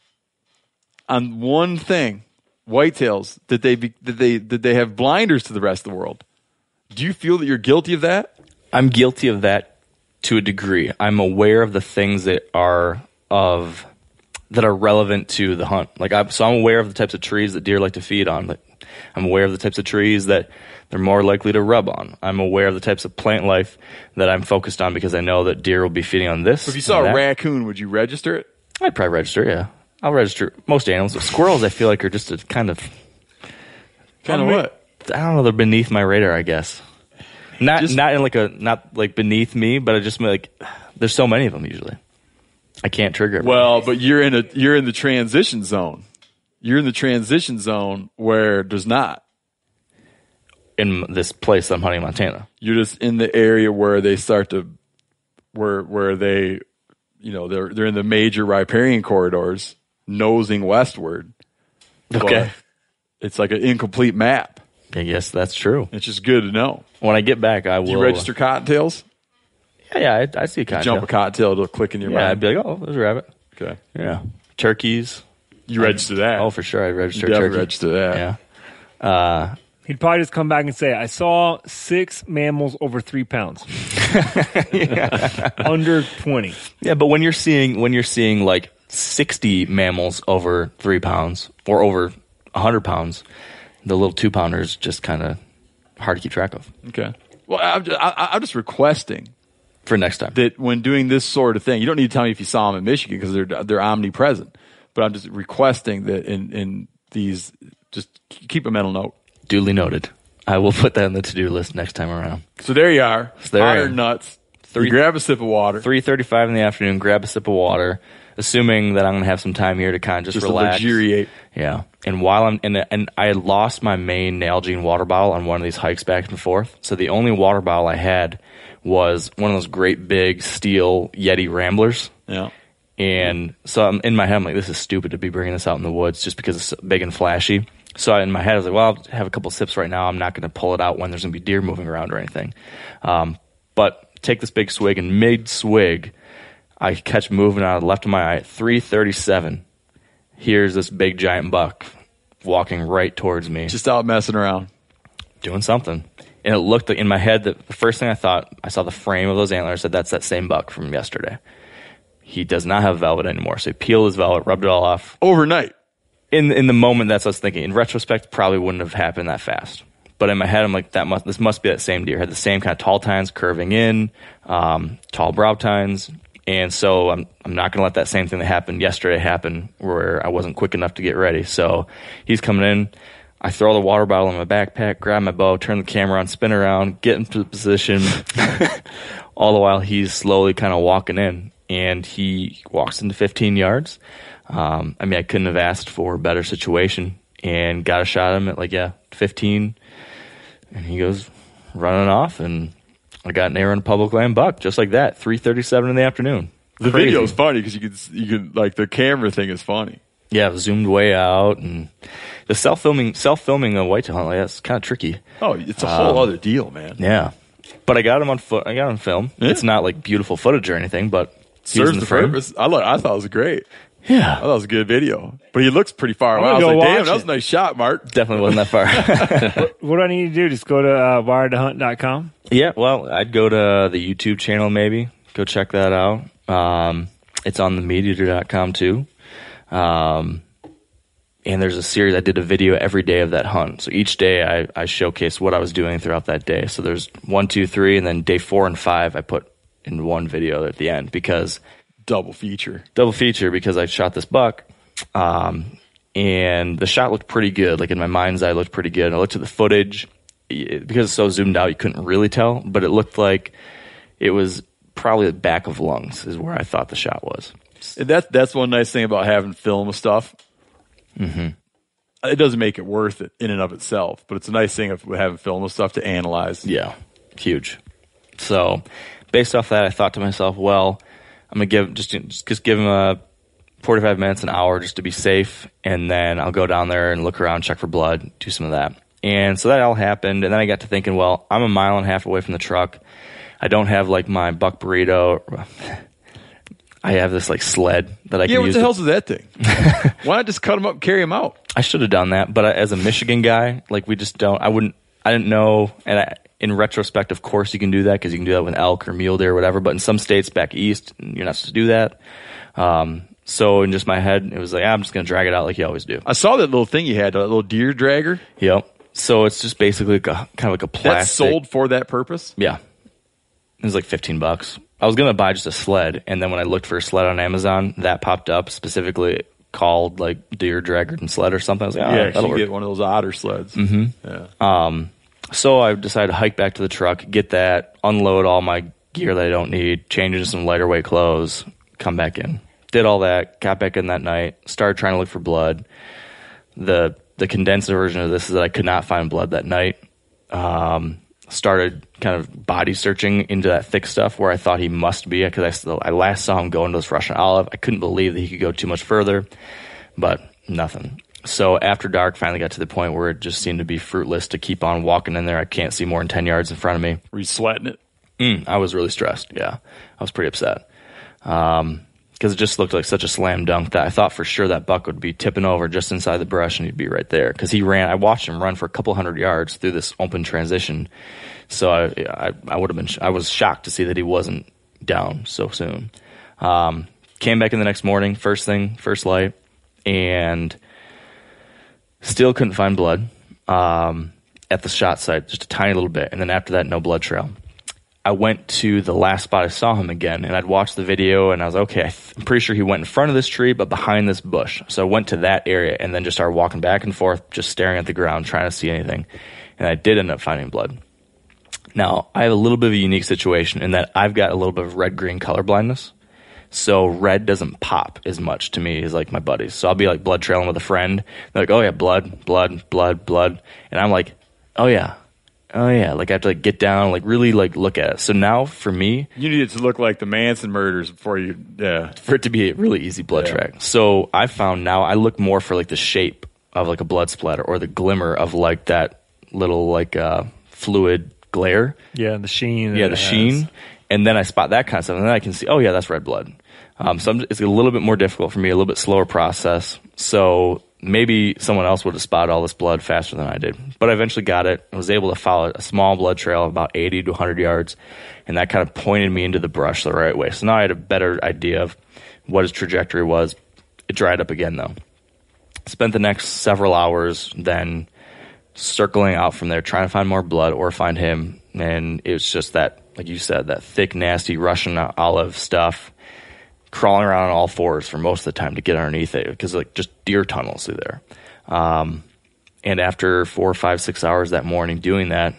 A: on one thing, whitetails, that they be, that they that they have blinders to the rest of the world. Do you feel that you're guilty of that?
F: I'm guilty of that to a degree. I'm aware of the things that are of that are relevant to the hunt. Like I, so I'm aware of the types of trees that deer like to feed on. Like I'm aware of the types of trees that they're more likely to rub on. I'm aware of the types of plant life that I'm focused on because I know that deer will be feeding on this.
A: If you saw
F: and
A: a
F: that.
A: raccoon, would you register it?
F: I'd probably register. Yeah, I'll register most animals. But squirrels, I feel like are just a kind of
A: Kind of what?
F: I don't know. They're beneath my radar, I guess. Not
A: Just-
F: not in like a not like beneath me, but I just like there's so many of them usually. I can't trigger it.
A: Well, but you're in a you're in the transition zone. You're in the transition zone where there's not.
F: in this place I'm hunting in Montana.
A: You're just in the area where they start to, where where they, you know, they're they're in the major riparian corridors, nosing westward.
F: Okay.
A: But it's like an incomplete map.
F: I guess that's true.
A: It's just good to know.
F: When I get back, I will.
A: Do you register cottontails?
F: Yeah, yeah, I, I see a cottontail.
A: Jump a cottontail, it'll click in your
F: Yeah,
A: mind.
F: I'd be like, oh, there's a rabbit.
A: Okay.
F: Yeah, turkeys.
A: You register that.
F: Oh, for sure, I register
A: You definitely
F: turkey.
A: register that.
F: Yeah. Uh,
H: He'd probably just come back and say, I saw six mammals over three pounds. Under twenty.
F: yeah, but when you're seeing when you're seeing like sixty mammals over three pounds or over a hundred pounds, the little two pounders just kind of hard to keep track of.
A: Okay. Well, I'm just, I, I'm just requesting
F: For For next time.
A: That when doing this sort of thing, you don't need to tell me if you saw them in Michigan because they're they're omnipresent. But I'm just requesting that in, in these, just keep a mental note.
F: Duly noted. I will put that on the to-do list next time around.
A: So there you are.
F: So there I
A: Hot or
F: am.
A: nuts.
F: Three-
A: you grab a sip of water.
F: three thirty-five in the afternoon, grab a sip of water, assuming that I'm going to have some time here to kind of just,
A: Just to
F: relax.
A: luxuriate.
F: Yeah. And while I'm in the, and I had lost my main Nalgene water bottle on one of these hikes back and forth. So the only water bottle I had was one of those great big steel Yeti Ramblers.
A: Yeah.
F: And so I'm in my head, I'm like, this is stupid to be bringing this out in the woods just because it's big and flashy. So in my head, I was like, well, I'll have a couple sips right now. I'm not going to pull it out when there's going to be deer moving around or anything. Um, but take this big swig, and mid-swig, I catch moving out of the left of my eye at three thirty-seven. Here's this big giant buck walking right towards me.
A: Just out messing around.
F: Doing something. And it looked like, in my head, that the first thing I thought, I saw the frame of those antlers, I said, that's that same buck from yesterday. He does not have velvet anymore. So he peeled his velvet, rubbed it all off.
A: Overnight.
F: In in the moment, that's what I was thinking. In retrospect, probably wouldn't have happened that fast. But in my head, I'm like, that must this must be that same deer. Had the same kind of tall tines curving in, um, tall brow tines. And so I'm I'm not going to let that same thing that happened yesterday happen where I wasn't quick enough to get ready. So he's coming in. I throw the water bottle in my backpack, grab my bow, turn the camera on, spin around, get into position. All the while, he's slowly kind of walking in. And he walks into fifteen yards. Um, I mean, I couldn't have asked for a better situation, and got a shot at him at like, yeah, fifteen. And he goes running off, and I got an arrow in a public land buck just like that, three thirty-seven in the afternoon.
A: The
F: Crazy.
A: video's funny because you could, you could, like, the camera thing is funny.
F: Yeah, it was zoomed way out, and the self-filming, self-filming a whitetail hunt like that's kind of tricky.
A: Oh, it's a whole
F: Um,
A: other deal, man.
F: Yeah, but I got him on foot. I got him on film.
A: Yeah.
F: It's not like beautiful footage or anything, but he was
A: Serves
F: in
A: the
F: the frame.
A: purpose. I, lo- I thought it was great.
F: Yeah,
A: I thought it was a good video. But he looks pretty far
H: I'm
A: away. I
H: gonna
A: was
H: go
A: like, damn,
H: watch
A: that was
H: it.
A: a nice shot, Mark.
F: definitely wasn't that far.
H: What do I need to do? Just go to uh, wired to hunt dot com?
F: Yeah, well, I'd go to the YouTube channel maybe. Go check that out. Um, it's on the meat eater dot com too. Um, and there's a series. I did a video every day of that hunt. So each day I, I showcased what I was doing throughout that day. So there's one, two, three, and then day four and five I put in one video at the end because
A: Double feature.
F: double feature because I shot this buck. Um, and the shot looked pretty good. Like in my mind's eye, it looked pretty good. I looked at the footage. It, because it's so zoomed out, you couldn't really tell, but it looked like it was probably the back of lungs is where I thought the shot was.
A: And that's, that's one nice thing about having film of stuff.
F: Mm-hmm.
A: It doesn't make it worth it in and of itself, but it's a nice thing of having film of stuff to analyze.
F: Yeah, huge. So based off that, I thought to myself, well, I'm going to give just, just just give him a forty-five minutes, an hour just to be safe, and then I'll go down there and look around, check for blood, do some of that. And so that all happened, and then I got to thinking, well, I'm a mile and a half away from the truck. I don't have, like, my buck burrito. I have this, like, sled that I
A: Yeah,
F: can
A: what
F: use.
A: the
F: to-
A: hell's with that thing? Why not just cut them up and carry them out?
F: I should have done that, but I, as a Michigan guy, like, we just don't, I wouldn't, I didn't know, and I, in retrospect, of course you can do that because you can do that with elk or mule deer or whatever, but in some states back east, you're not supposed to do that. Um, so in just my head, it was like, ah, I'm just going to drag it out like you always do.
A: I saw that little thing you had, that little deer dragger.
F: Yep. So it's just basically like a, kind of like a plastic.
A: That's sold for that purpose?
F: Yeah. It was like fifteen bucks. I was going to buy just a sled, and then when I looked for a sled on Amazon, that popped up specifically called like deer dragger and sled or something. I was like, oh,
A: yeah,
F: that'll
A: you
F: work.
A: get one of those otter sleds.
F: Mm-hmm.
A: Yeah.
F: Um, so I decided to hike back to the truck, get that, unload all my gear that I don't need, change into some lighter weight clothes, come back in. Did all that, got back in that night, started trying to look for blood. The the condensed version of this is that I could not find blood that night. Um, started kind of body searching into that thick stuff where I thought he must be, because I still I last saw him go into this Russian olive. I couldn't believe that he could go too much further, but nothing. So after dark, finally got to the point where it just seemed to be fruitless to keep on walking in there. I can't see more than ten yards in front of me.
A: Were you sweating it?
F: Mm, I was really stressed. Yeah, I was pretty upset. Um, because it just looked like such a slam dunk that I thought for sure that buck would be tipping over just inside the brush and he'd be right there. Because he ran, I watched him run for a couple hundred yards through this open transition. So I, I, I would have been, I was shocked to see that he wasn't down so soon. Um, came back in the next morning, first thing, first light, and still couldn't find blood um, at the shot site, just a tiny little bit. And then after that, no blood trail. I went to the last spot I saw him again, and I'd watched the video, and I was okay. I th- I'm pretty sure he went in front of this tree, but behind this bush. So I went to that area, and then just started walking back and forth, just staring at the ground, trying to see anything. And I did end up finding blood. Now, I have a little bit of a unique situation in that I've got a little bit of red-green color blindness. So red doesn't pop as much to me as like my buddies. So I'll be like blood trailing with a friend. They're like, oh yeah, blood, blood, blood, blood. And I'm like, oh yeah. Oh yeah, like I have to like get down, like really like look at it. So now for me,
A: you need it to look like the Manson murders before you, yeah,
F: for it to be a really easy blood yeah. track. So I found now I look more for like the shape of like a blood splatter or the glimmer of like that little like uh, fluid glare.
H: Yeah, the sheen.
F: Yeah, the sheen, and then I spot that kind of stuff, and then I can see, oh yeah, that's red blood. Um, so I'm, it's a little bit more difficult for me, a little bit slower process. So maybe someone else would have spotted all this blood faster than I did. But I eventually got it and was able to follow a small blood trail of about eighty to one hundred yards, and that kind of pointed me into the brush the right way. So now I had a better idea of what his trajectory was. It dried up again, though. Spent the next several hours then circling out from there, trying to find more blood or find him, and it was just that, like you said, that thick, nasty Russian olive stuff, crawling around on all fours for most of the time to get underneath it because like just deer tunnels through there. Um, and after four, five, six hours that morning doing that,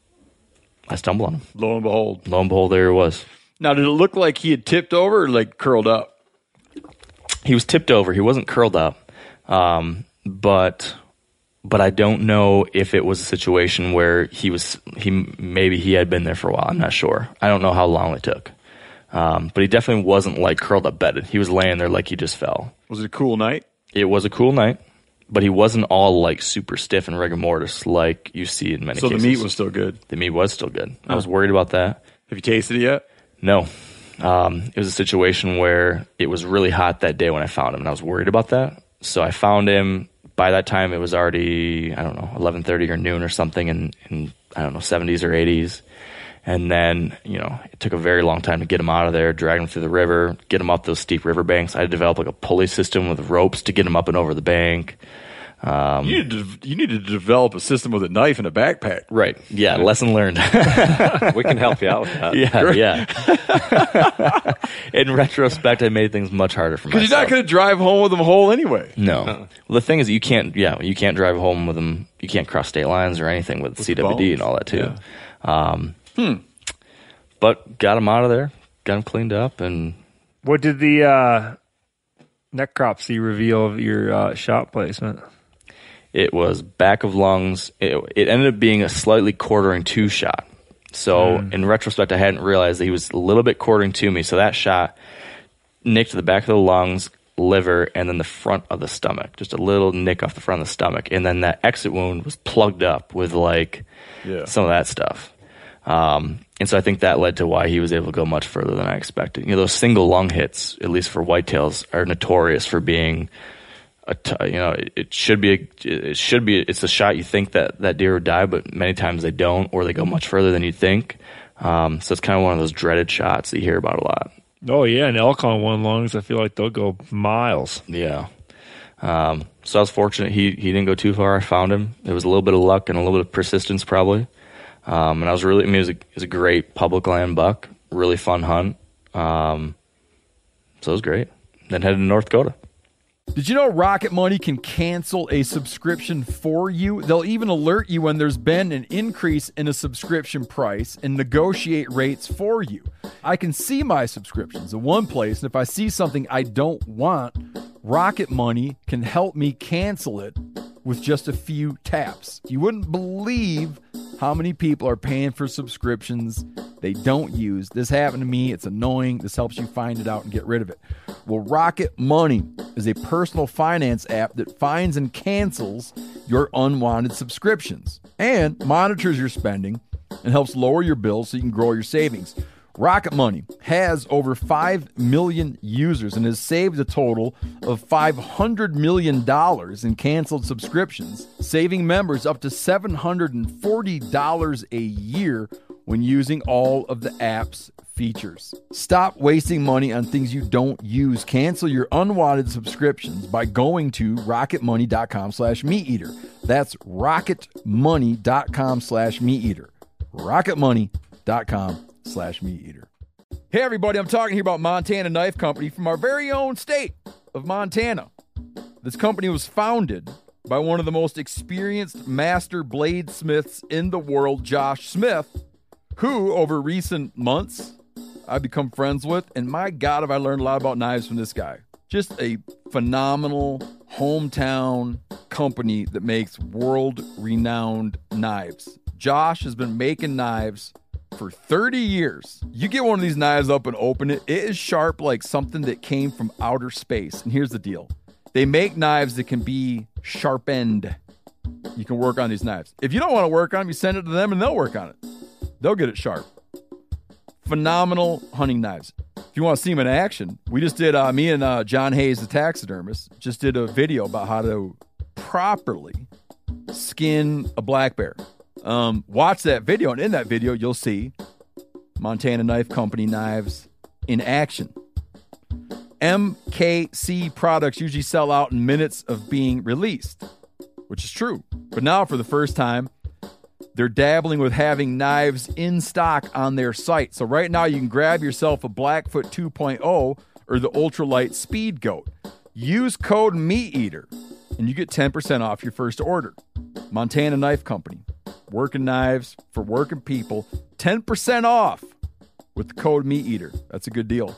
F: I stumbled on him.
A: Lo and behold.
F: Lo and behold, there he was.
A: Now, did it look like he had tipped over or like curled up?
F: He was tipped over. He wasn't curled up. Um, but but I don't know if it was a situation where he was he maybe he had been there for a while. I'm not sure. I don't know how long it took. Um, but he definitely wasn't like curled up bedded. He was laying there like he just fell.
A: Was it a cool night?
F: It was a cool night, but he wasn't all like super stiff and rigor mortis like you see in many
A: so
F: cases.
A: So the meat was still good?
F: The meat was still good. Oh. I was worried about that.
A: Have you tasted it yet?
F: No. Um, it was a situation where it was really hot that day when I found him, and I was worried about that. So I found him. By that time, it was already, I don't know, eleven thirty or noon or something in, in I don't know, seventies or eighties. And then, you know, it took a very long time to get him out of there, drag him through the river, get him up those steep river banks. I had developed like a pulley system with ropes to get him up and over the bank. Um,
A: you, need to, you need to develop a system with a knife and a backpack.
F: Right. Yeah, lesson learned.
G: We can help you out with that.
F: Yeah, yeah. In retrospect, I made things much harder for myself.
A: Because you're not going to drive home with him whole anyway.
F: No. Well, the thing is, you can't, yeah, you can't drive home with him. You can't cross state lines or anything with, with C W D bones and all that, too. Yeah. Um,
A: Hmm.
F: But got him out of there, got him cleaned up, and
H: what did the uh, necropsy reveal of your uh, shot placement?
F: It was back of lungs. It, it ended up being a slightly quartering to shot. So mm. in retrospect, I hadn't realized that he was a little bit quartering to me. So that shot nicked the back of the lungs, liver, and then the front of the stomach. Just a little nick off the front of the stomach. And then that exit wound was plugged up with like yeah. some of that stuff. Um, and so I think that led to why he was able to go much further than I expected. You know, those single lung hits, at least for whitetails, are notorious for being, a t- you know, it, it should be, a, it should be, it's a shot you think that that deer would die, but many times they don't, or they go much further than you think. Um, so it's kind of one of those dreaded shots that you hear about a lot.
H: Oh yeah, and elk on one lungs, I feel like they'll go miles.
F: Yeah. Um, so I was fortunate he he didn't go too far. I found him. It was a little bit of luck and a little bit of persistence probably. Um, and I was really, I mean, it was a, it was a great public land buck, really fun hunt. Um, so it was great. Then headed to North Dakota.
A: Did you know Rocket Money can cancel a subscription for you? They'll even alert you when there's been an increase in a subscription price and negotiate rates for you. I can see my subscriptions in one place, and if I see something I don't want, Rocket Money can help me cancel it with just a few taps. You wouldn't believe how many people are paying for subscriptions they don't use. This happened to me. It's annoying. This helps you find it out and get rid of it. Well, Rocket Money is a personal finance app that finds and cancels your unwanted subscriptions and monitors your spending and helps lower your bills so you can grow your savings. Rocket Money has over five million users and has saved a total of five hundred million dollars in canceled subscriptions, saving members up to seven hundred forty dollars a year when using all of the app's features. Stop wasting money on things you don't use. Cancel your unwanted subscriptions by going to rocketmoney.com slash meateater. That's rocketmoney.com slash meateater. rocketmoney.com slash meat eater. Hey, everybody, I'm talking here about Montana Knife Company from our very own state of Montana. This company was founded by one of the most experienced master bladesmiths in the world, Josh Smith, who, over recent months, I've become friends with, and my God, have I learned a lot about knives from this guy. Just a phenomenal hometown company that makes world-renowned knives. Josh has been making knives for thirty years. You get one of these knives up and open it, it is sharp like something that came from outer space. And here's the deal. They make knives that can be sharpened. You can work on these knives. If you don't want to work on them, you send it to them and they'll work on it. They'll get it sharp. Phenomenal hunting knives. If you want to see them in action, we just did, uh, me and uh, John Hayes, the taxidermist, just did a video about how to properly skin a black bear. Um, watch that video, and in that video, you'll see Montana Knife Company knives in action. M K C products usually sell out in minutes of being released, which is true. But now, for the first time, they're dabbling with having knives in stock on their site. So right now, you can grab yourself a Blackfoot two point oh or the Ultralight Speed Goat. Use code MeatEater, and you get ten percent off your first order. Montana Knife Company. Working knives for working people. ten percent off with the code MeatEater. That's a good deal.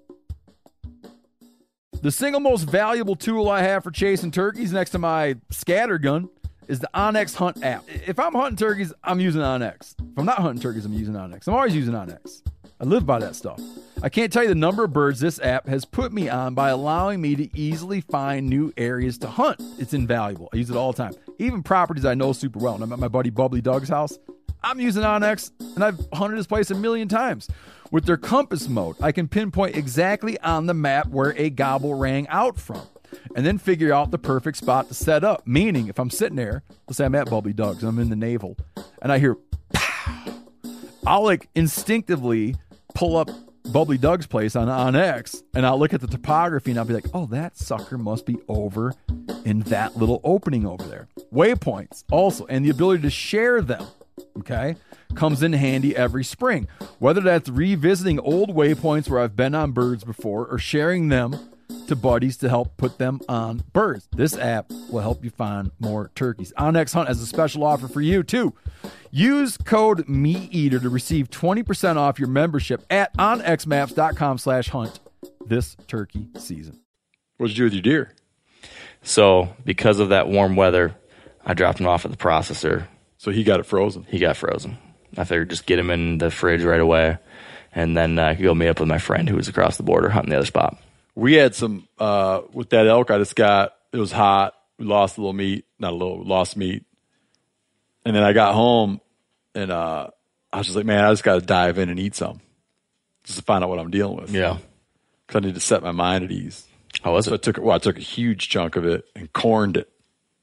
A: The single most valuable tool I have for chasing turkeys next to my scatter gun is the OnX Hunt app. If I'm hunting turkeys, I'm using OnX. If I'm not hunting turkeys, I'm using OnX. I'm always using OnX. I live by that stuff. I can't tell you the number of birds this app has put me on by allowing me to easily find new areas to hunt. It's invaluable. I use it all the time. Even properties I know super well. And I'm at my buddy Bubbly Doug's house. I'm using OnX, and I've hunted this place a million times. With their compass mode, I can pinpoint exactly on the map where a gobble rang out from, and then figure out the perfect spot to set up. Meaning, if I'm sitting there, let's say I'm at Bubbly Doug's, I'm in the navel, and I hear pow, I'll like instinctively pull up Bubbly Doug's place on OnX, and I'll look at the topography, and I'll be like, oh, that sucker must be over in that little opening over there. Waypoints also, and the ability to share them, okay, comes in handy every spring. Whether that's revisiting old waypoints where I've been on birds before or sharing them to buddies to help put them on birds. This app will help you find more turkeys. OnX Hunt has a special offer for you, too. Use code MeatEater to receive twenty percent off your membership at onxmaps.com slash hunt this turkey season.
I: What'd you do with your deer?
F: So because of that warm weather, I dropped him off at the processor.
I: So he got it frozen?
F: He got frozen. I figured just get him in the fridge right away, and then I could go meet up with my friend who was across the border hunting the other spot.
I: We had some, uh, with that elk I just got, it was hot. We lost a little meat. Not a little, lost meat. And then I got home, and uh, I was just like, man, I just got to dive in and eat some just to find out what I'm dealing with.
F: Yeah.
I: Because I need to set my mind at ease.
F: How was
I: so
F: it?
I: I took, well, I took a huge chunk of it and corned it.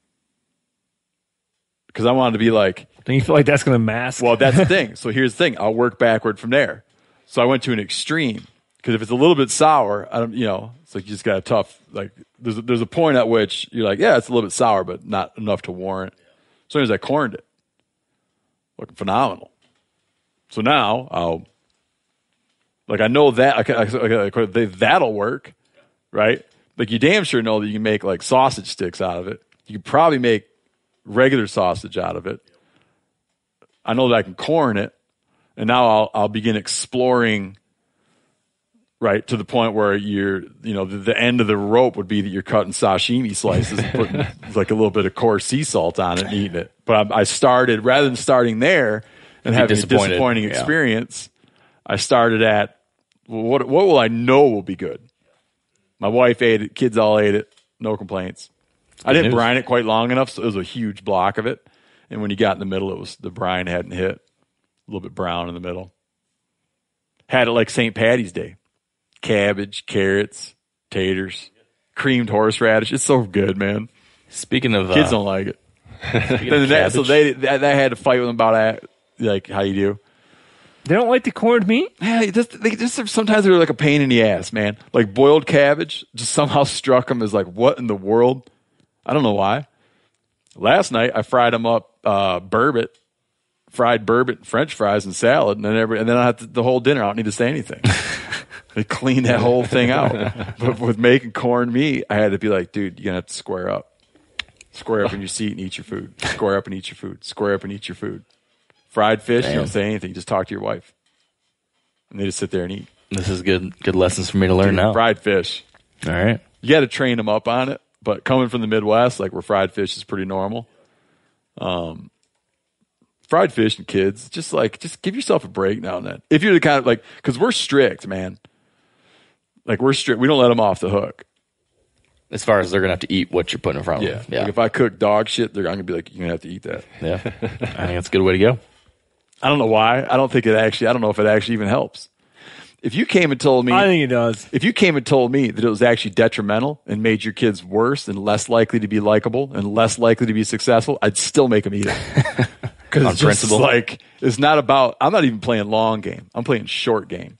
I: Because I wanted to be like...
H: Don't you feel like that's going to mask?
I: Well, that's the thing. So here's the thing. I'll work backward from there. So I went to an extreme. Because if it's a little bit sour, I don't, you know, it's like you just got a tough, like, there's a, there's a point at which you're like, yeah, it's a little bit sour, but not enough to warrant. So as I corned it, looking phenomenal. So now I'll, like, I know that, I, I, I, I, that'll work, right? Like, you damn sure know that you can make, like, sausage sticks out of it. You can probably make regular sausage out of it. I know that I can corn it, and now I'll I'll begin exploring. Right, to the point where you're, you know, the, the end of the rope would be that you're cutting sashimi slices and putting like a little bit of coarse sea salt on it and eating it. But I, I started, rather than starting there and having a disappointing experience, yeah. I started at, well, what what will I know will be good? My wife ate it, kids all ate it, no complaints. I didn't news. brine it quite long enough, so it was a huge block of it. And when you got in the middle, it was the brine hadn't hit, a little bit brown in the middle. Had it like Saint Patty's Day. Cabbage, carrots, taters, creamed horseradish. It's so good, man.
F: Speaking of...
I: Kids
F: uh,
I: don't like it. then that, so they, they they had to fight with them about like how you do.
H: They don't like the corned meat?
I: Yeah, just, they just sometimes they're like a pain in the ass, man. Like boiled cabbage just somehow struck them as like, what in the world? I don't know why. Last night I fried them up uh, burbot fried bourbon, French fries, and salad, and then every, and then I have to, the whole dinner. I don't need to say anything. They clean that whole thing out. But with making corned meat, I had to be like, dude, you're gonna have to square up. Square up in your seat and eat your food. Square up and eat your food. Square up and eat your food. Fried fish, Damn. You don't say anything. You just talk to your wife. And they just sit there and eat.
F: This is good good lessons for me to learn
I: Dude,
F: now.
I: Fried fish.
F: All right.
I: You got to train them up on it. But coming from the Midwest, like where fried fish is pretty normal, um, fried fish and kids, just like, just give yourself a break now and then. If you're the kind of like, because we're strict, man. Like we're strict. We don't let them off the hook.
F: As far as they're going to have to eat what you're putting in front of
I: Yeah.
F: them. Yeah.
I: Like if I cook dog shit, they're, I'm going to be like, you're going to have to eat that.
F: Yeah. I think that's a good way to go.
I: I don't know why. I don't think it actually, I don't know if it actually even helps. If you came and told me.
H: I think it does.
I: If you came and told me that it was actually detrimental and made your kids worse and less likely to be likable and less likely to be successful, I'd still make them eat it. Because it's just like, it's not about, I'm not even playing long game. I'm playing short game.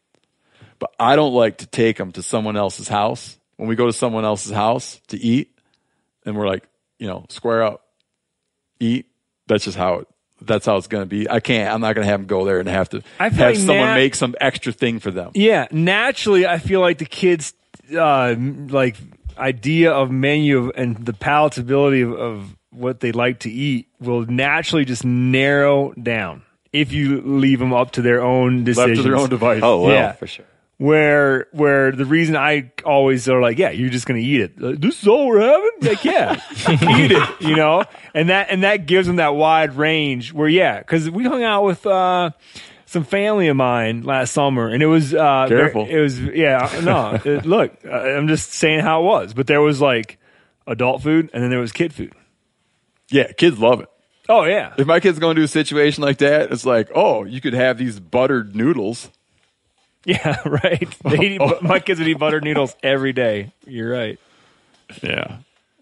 I: But I don't like to take them to someone else's house. When we go to someone else's house to eat, and we're like, you know, square up, eat. That's just how it. That's how it's going to be. I can't. I'm not going to have them go there and have to
H: I
I: have
H: feel like
I: someone
H: nat-
I: make some extra thing for them.
H: Yeah, naturally, I feel like the kids' uh, like idea of menu and the palatability of, of what they like to eat will naturally just narrow down if you leave them up to their own decisions.
I: Left to their own device.
G: Oh, well,
H: yeah.
G: for sure.
H: Where where the reason I always are like, yeah, you're just gonna eat it. Like, this is all we're having? Like, yeah, eat it, you know? And that and that gives them that wide range where, yeah, because we hung out with uh, some family of mine last summer, and it was uh,
I: Careful.
H: Very, it was yeah, no, it, look, I'm just saying how it was, but there was like adult food, and then there was kid food.
I: Yeah, kids love it.
H: Oh yeah.
I: If my kid's going to a situation like that, it's like, oh, you could have these buttered noodles.
H: Yeah, right. They eat, my kids would eat buttered noodles every day. You're right.
I: Yeah.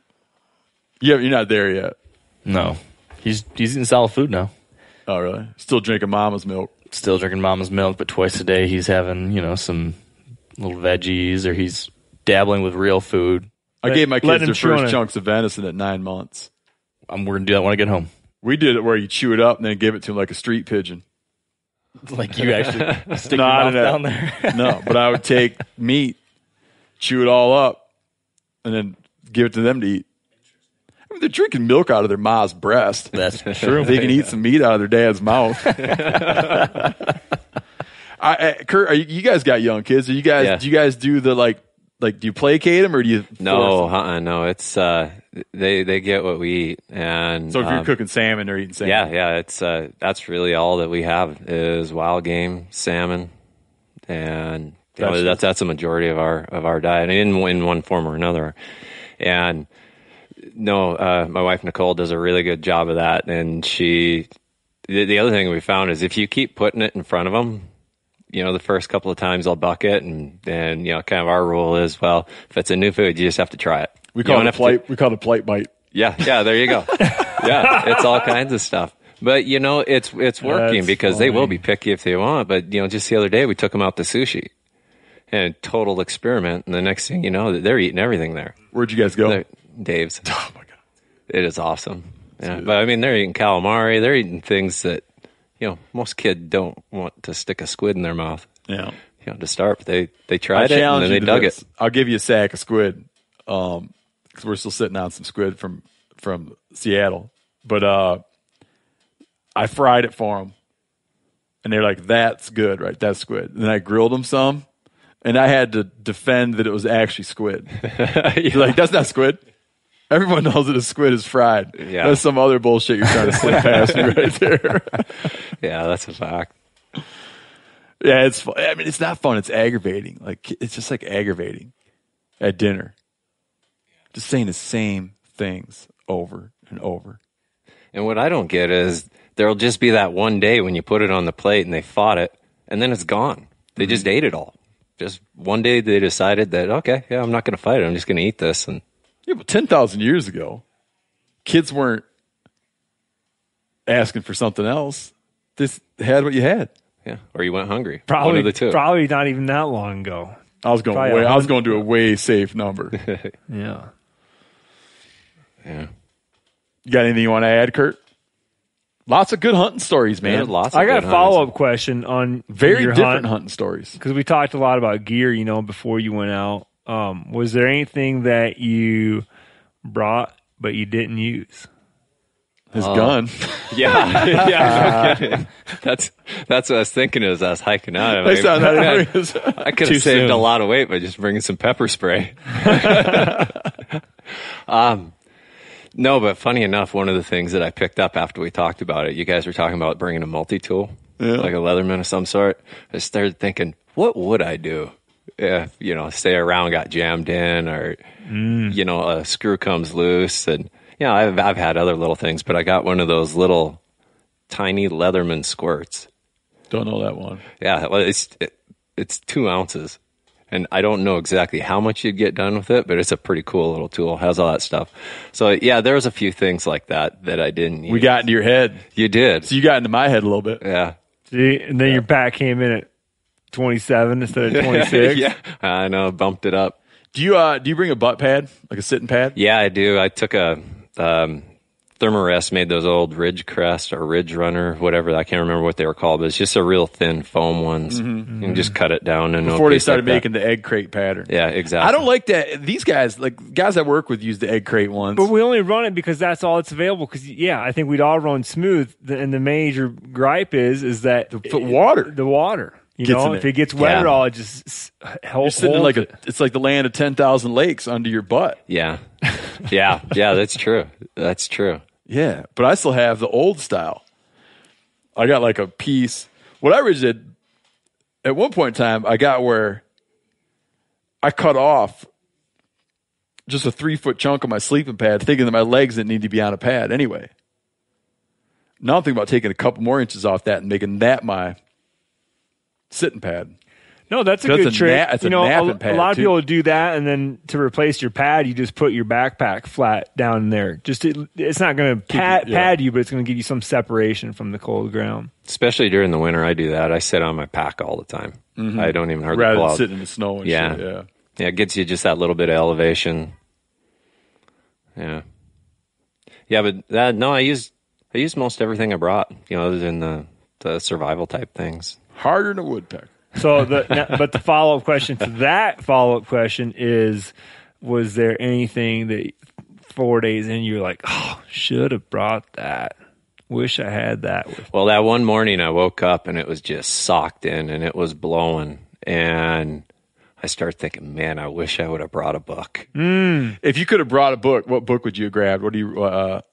I: Yeah, you're not there yet.
F: No. He's he's eating solid food now.
I: Oh, really? Still drinking mama's milk.
F: Still drinking mama's milk, but twice a day he's having, you know, some little veggies, or he's dabbling with real food.
I: I
H: Let,
I: gave my kids their first
H: it.
I: chunks of venison at nine months.
F: I'm, we're going to do that when I get home.
I: We did it where you chew it up and then give it to him like a street pigeon.
F: Like you actually stick
I: No,
F: your mouth
I: no, no.
F: down there?
I: No, but I would take meat, chew it all up, and then give it to them to eat. I mean, they're drinking milk out of their ma's breast.
F: That's true.
I: They can eat some meat out of their dad's mouth. I, I, Kurt, are you, you guys got young kids. Are you guys?
G: Yeah.
I: Do you guys do the like? Like, do you placate them or do you?
G: No,
I: force them?
G: uh-uh, no. It's uh, they they get what we eat, and
I: So if you're
G: um,
I: cooking salmon, they're eating salmon.
G: yeah, yeah. It's uh, that's really all that we have is wild game, salmon, and you know,
I: Gotcha.
G: that's that's a majority of our of our diet, in in one form or another. And no, uh, my wife Nicole does a really good job of that, and she. The, the other thing we found is if you keep putting it in front of them, you know, the first couple of times I'll bucket, and then, you know, kind of our rule is, well, if it's a new food, you just have to try it.
I: We
G: You
I: call
G: don't
I: it a
G: have to-
I: plate. We call it a plate bite.
G: Yeah, yeah, there you go. Yeah, it's all kinds of stuff. But, you know, it's it's working
H: That's
G: because they will
H: funny.
G: be picky if they want. But, you know, just the other day we took them out to sushi, and total experiment. And the next thing you know, they're eating everything there.
I: Where'd you guys go?
G: They're- Dave's.
I: Oh my god!
G: It is awesome. Yeah, but I mean, they're eating calamari. They're eating things that, you know, most kids don't want to stick a squid in their mouth.
I: Yeah.
G: You know, to start, but they they
I: I
G: tried it and
I: challenge
G: then
I: you
G: they
I: to
G: dug
I: this.
G: it.
I: I'll give you a sack of squid, um, because we're still sitting on some squid from from Seattle. But uh, I fried it for them, and they're like, "That's good, right? That's squid." And I grilled them some, and I had to defend that it was actually squid. They're like, "That's not squid." Everyone knows that a squid is fried.
G: Yeah.
I: That's some other bullshit you're trying to slip past me right there.
G: Yeah, that's a fact.
I: Yeah, it's fun. I mean, it's not fun. It's aggravating. Like, it's just like aggravating at dinner. Just saying the same things over and over.
G: And what I don't get is there'll just be that one day when you put it on the plate and they fought it, and then it's gone. They just ate it all. Just one day they decided that, okay, yeah, I'm not going to fight it. I'm just going to eat this. And
I: Yeah, but ten thousand years ago, kids weren't asking for something else. Just had what you had.
G: yeah, or you went hungry. One
H: Probably,
G: of the two.
H: probably not even that long ago.
I: I was going
H: Probably
I: way,
H: a
I: I was
H: hundred-
I: going to a way safe number.
H: Yeah.
G: Yeah.
I: You got anything you want to add, Kurt?
A: Lots of good hunting stories, man.
G: There's lots of
H: I got a
G: good
H: follow
G: hunters.
H: up question on
A: Very
H: your
A: different
H: hunt,
A: hunting stories.
H: because we talked a lot about gear, you know, before you went out. Um, was there anything that you brought but you didn't use?
A: His
G: Oh.
A: gun.
G: Yeah, yeah. No kidding. That's that's what I was thinking as I was hiking out. I'm
A: They
G: like,
A: sound
G: man,
A: like-
G: I could
H: Too
G: have saved
H: soon.
G: a lot of weight by just bringing some pepper spray. um, no, but funny enough, one of the things that I picked up after we talked about it, you guys were talking about bringing a multi-tool,
A: Yeah.
G: like a Leatherman of some sort. I started thinking, what would I do if, you know, say a round got jammed in or, you know, a screw comes loose? And, you know, I've, I've had other little things, but I got one of those little tiny Leatherman squirts.
A: Don't know that one.
G: Yeah, well, it's it, it's two ounces, and I don't know exactly how much you'd get done with it, but it's a pretty cool little tool. Has all that stuff. So yeah, there was a few things like that that I didn't use.
A: We got into your head.
G: You did.
A: So you got into my head a little bit.
G: Yeah.
H: See, and then your pack came in at twenty-seven instead of twenty-six.
G: Yeah, I know. Bumped it up.
A: Do you uh do you bring a butt pad, like a sitting pad?
G: Yeah, I do. I took a um, Thermarest, made those old Ridge Crest or Ridge Runner, whatever. I can't remember what they were called, but it's just a real thin foam ones. You can just cut it down and
A: Before they started making the egg crate pattern.
G: Yeah, exactly.
A: I don't like that. These guys, like guys I work with, use the egg crate ones.
H: But we only run it because that's all that's available. Because yeah, I think we'd all run smooth. The- And the major gripe is is that
A: The f- water.
H: the water. You
A: Gets
H: know,
A: in
H: if
A: it.
H: it gets wet
G: Yeah.
H: at all, it just s-
A: You're
H: holds
A: sitting in like a,
H: it.
A: it's like the land of ten thousand lakes under your butt.
G: Yeah, yeah, yeah. That's true. That's true.
A: Yeah, but I still have the old style. I got like a piece. What I originally did at one point in time, I got where I cut off just a three foot chunk of my sleeping pad, thinking that my legs didn't need to be on a pad anyway. Now I'm thinking about taking a couple more inches off that and making that my sitting pad.
H: No, that's a
A: That's
H: good
A: a
H: trick.
A: na- it's
H: you
A: a
H: know, a,
A: napping
H: a
A: pad,
H: lot of
A: too.
H: people do that, and then to replace your pad, you just put your backpack flat down there. Just to, it's not going to pad,
A: yeah.
H: pad you, but it's going to give you some separation from the cold ground.
G: Especially during the winter, I do that. I sit on my pack all the time. I don't even hardly
A: Rather
G: pull
A: than
G: out.
A: sitting in the snow and
G: Yeah.
A: shit. Yeah.
G: Yeah, it gets you just that little bit of elevation. Yeah, yeah, but that no, I used I used most everything I brought. You know, other than the the survival type things.
A: Harder than a woodpecker.
H: So, the, now- but the follow up question to that follow up question is: was there anything that four days in you're like, oh, should have brought that? Wish I had that. With
G: Well, that one morning I woke up and it was just socked in and it was blowing, and I started thinking, man, I wish I would have brought a book.
A: If you could have brought a book, what book would you have grabbed? What do you? Uh,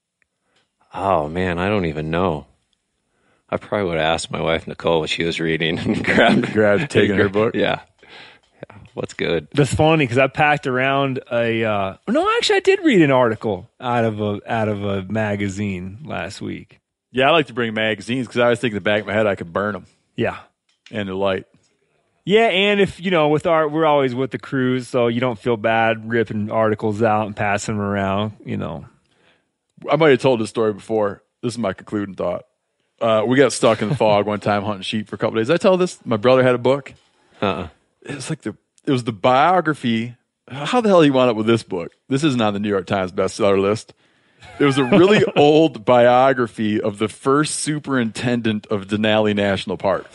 G: Oh man, I don't even know. I probably would have asked my wife Nicole what she was reading and grabbed
A: grabbed taking her book?
G: Yeah, yeah. What's good?
H: That's funny because I packed around a. Uh, no, actually, I did read an article out of a out of a magazine last week.
A: Yeah, I like to bring magazines because I was thinking in the back of my head I could burn them
H: Yeah,
A: and the light.
H: yeah, and if you know, with our, we're always with the crews, so you don't feel bad ripping articles out and passing them around. You know,
A: I might have told this story before. This is my concluding thought. Uh, we got stuck in the fog one time hunting sheep for a couple days. Did I tell this? My brother had a book.
G: Uh-uh.
A: It was like the it was the biography. How the hell he wound up with this book? This isn't on the New York Times bestseller list. It was a really old biography of the first superintendent of Denali National Park.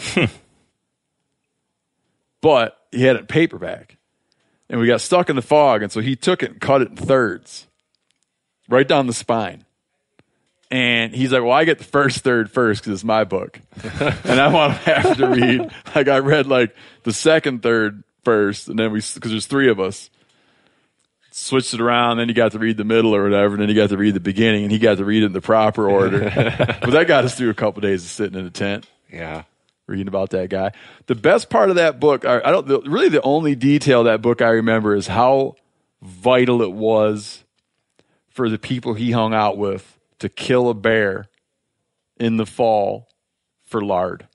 A: But he had it in paperback. And we got stuck in the fog, and so he took it and cut it in thirds. Right down the spine. And he's like, well, I get the first third first because it's my book. And I want to have to read, like I read like the second third first, and then we, because there's three of us, switched it around, then you got to read the middle or whatever, and then you got to read the beginning, and he got to read it in the proper order. But that got us through a couple days of sitting in a tent.
G: Yeah.
A: Reading about that guy. The best part of that book, I, I don't, the, really the only detail of that book I remember is how vital it was for the people he hung out with to kill a bear in the fall for lard.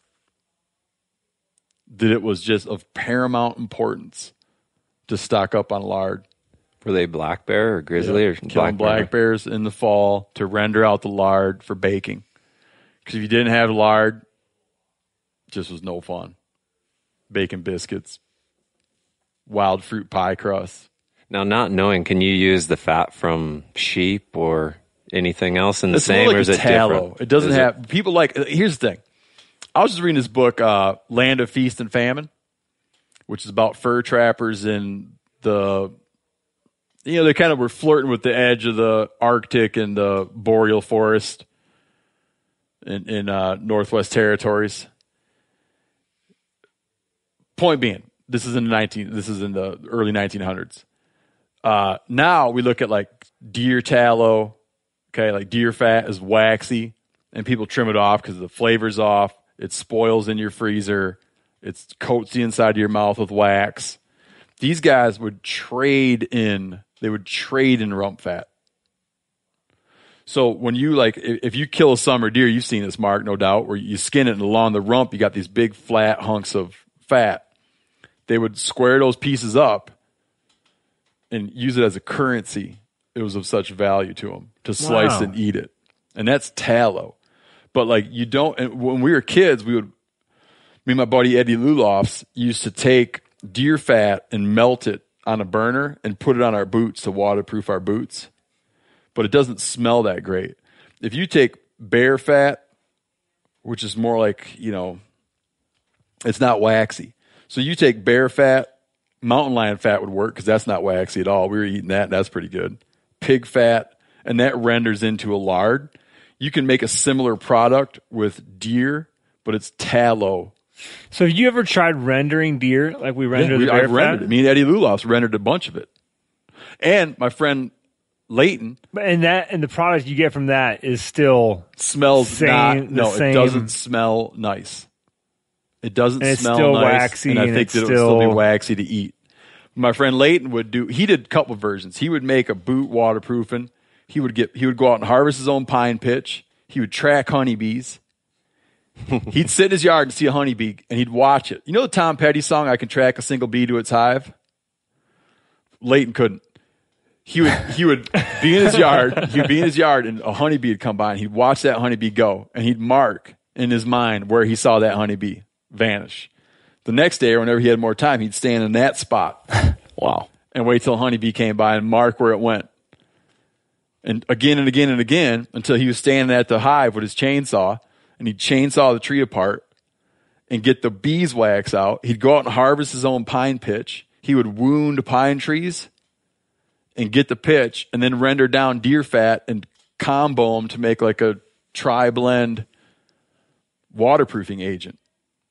A: That it was just of paramount importance to stock up on lard.
G: Were they black bear or grizzly
A: Yeah.
G: or
A: Killing
G: black,
A: black
G: bear?
A: bears in the fall to render out the lard for baking. Because if you didn't have lard, it just was no fun. Bacon biscuits, wild fruit pie crust.
G: Now, not knowing, can you use the fat from sheep or anything else in the
I: It's more
G: same,
I: like
G: or is
I: a
G: it
I: tallow.
G: different?
I: It doesn't
G: Is
I: have people like. Here's the thing. I was just reading this book, uh, Land of Feast and Famine, which is about fur trappers in the. You know, they kind of were flirting with the edge of the Arctic and the boreal forest in, in uh, Northwest Territories. Point being, this is in the nineteen. This is in the early nineteen hundreds. Uh, now we look at like deer tallow. Okay, like deer fat is waxy, and people trim it off because the flavor's off. It spoils in your freezer. It coats the inside of your mouth with wax. These guys would trade in. They would trade in rump fat. So when you like, if you kill a summer deer, you've seen this, Mark, no doubt, where you skin it and along the rump, you got these big flat hunks of fat. They would square those pieces up and use it as a currency. It was of such value to them to slice
H: Wow.
I: and eat it. And that's tallow. But like you don't, and when we were kids, we would, me and my buddy Eddie Lulofs used to take deer fat and melt it on a burner and put it on our boots to waterproof our boots. But it doesn't smell that great. If you take bear fat, which is more like, you know, it's not waxy. So you take bear fat, mountain lion fat would work because that's not waxy at all. We were eating that, and that's pretty good. Pig fat, and that renders into a lard. You can make a similar product with deer, but it's tallow.
H: So have you ever tried rendering deer like we render
I: Yeah, we,
H: the bear
I: I've rendered
H: fat?
I: it. Me and Eddie Lulofs rendered a bunch of it. And my friend Leighton
H: And that and the product you get from that is still
I: smells
H: same,
I: not,
H: the
I: no,
H: same,
I: it doesn't smell nice. It doesn't
H: And it's
I: smell
H: still
I: nice,
H: waxy
I: and I
H: and
I: think
H: it's
I: that it would still be
H: still-
I: waxy to eat. My friend Leighton would do. He did a couple of versions. He would make a boot waterproofing. He would get. He would go out and harvest his own pine pitch. He would track honeybees. He'd sit in his yard and see a honeybee, and he'd watch it. You know the Tom Petty song, "I Can Track a Single Bee to Its Hive"? Leighton couldn't. He would he would be in his yard. He'd be in his yard, and a honeybee would come by, and he'd watch that honeybee go, and he'd mark in his mind where he saw that honeybee vanish. The next day, or whenever he had more time, he'd stand in that spot.
F: Wow.
I: And wait till a honeybee came by and mark where it went. And again and again and again until he was standing at the hive with his chainsaw, and he'd chainsaw the tree apart and get the beeswax out. He'd go out and harvest his own pine pitch. He would wound pine trees and get the pitch and then render down deer fat and combo them to make like a tri-blend waterproofing agent.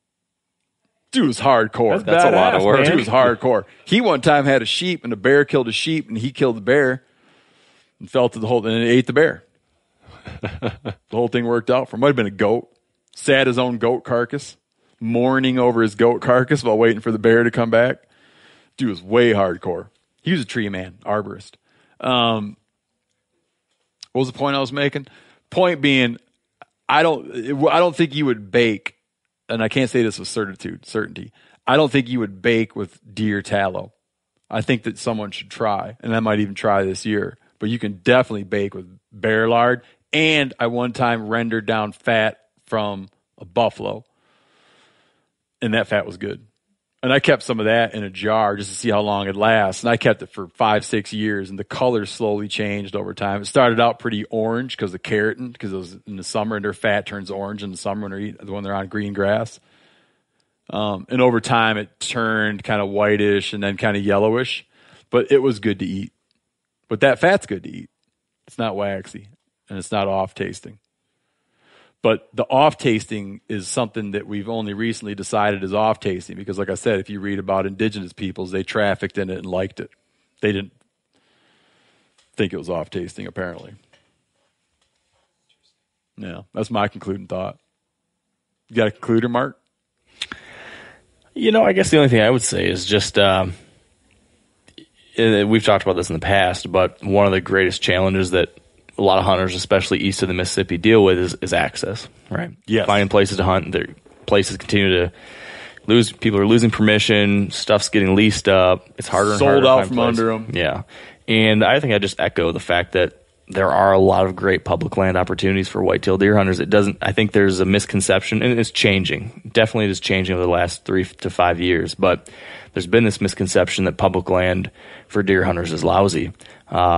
I: Dude was hardcore.
H: That's
G: That's a lot of
H: badass,
G: work.
H: man.
I: Dude was hardcore. He one time had a sheep, and a bear killed a sheep, and he killed the bear and fell to the whole, and it ate the bear. The whole thing worked out for him. Might have been a goat. Sat his own goat carcass, mourning over his goat carcass while waiting for the bear to come back. Dude was way hardcore. He was a tree man, arborist. Um, what was the point I was making? Point being, I don't, I don't think you would bake, and I can't say this with certitude, certainty. I don't think you would bake with deer tallow. I think that someone should try, and I might even try this year. But you can definitely bake with bear lard. And I one time rendered down fat from a buffalo, and that fat was good. And I kept some of that in a jar just to see how long it lasts. And I kept it for five, six years, and the color slowly changed over time. It started out pretty orange because of keratin, because it was in the summer, and their fat turns orange in the summer when they're, eat, when they're on green grass. Um, and over time, it turned kind of whitish and then kind of yellowish. But it was good to eat. But that fat's good to eat. It's not waxy, and it's not off-tasting. But the off-tasting is something that we've only recently decided is off-tasting because, like I said, if you read about indigenous peoples, they trafficked in it and liked it. They didn't think it was off-tasting, apparently. Yeah, that's my concluding thought. You got a concluder, Mark?
F: You know, I guess the only thing I would say is just um, we've talked about this in the past, but one of the greatest challenges that a lot of hunters, especially east of the Mississippi, deal with is, is access, right?
I: Yes.
F: Finding places to hunt. Their places continue to lose. People are losing permission. Stuff's getting leased up. It's harder and
I: Sold
F: harder to
I: out
F: find
I: from
F: places.
I: under 'em.
F: Yeah. And I think I just echo the fact that there are a lot of great public land opportunities for whitetail deer hunters. It doesn't, I think there's a misconception, and it's changing. Definitely it is changing over the last three to five years, but there's been this misconception that public land for deer hunters is lousy. Um,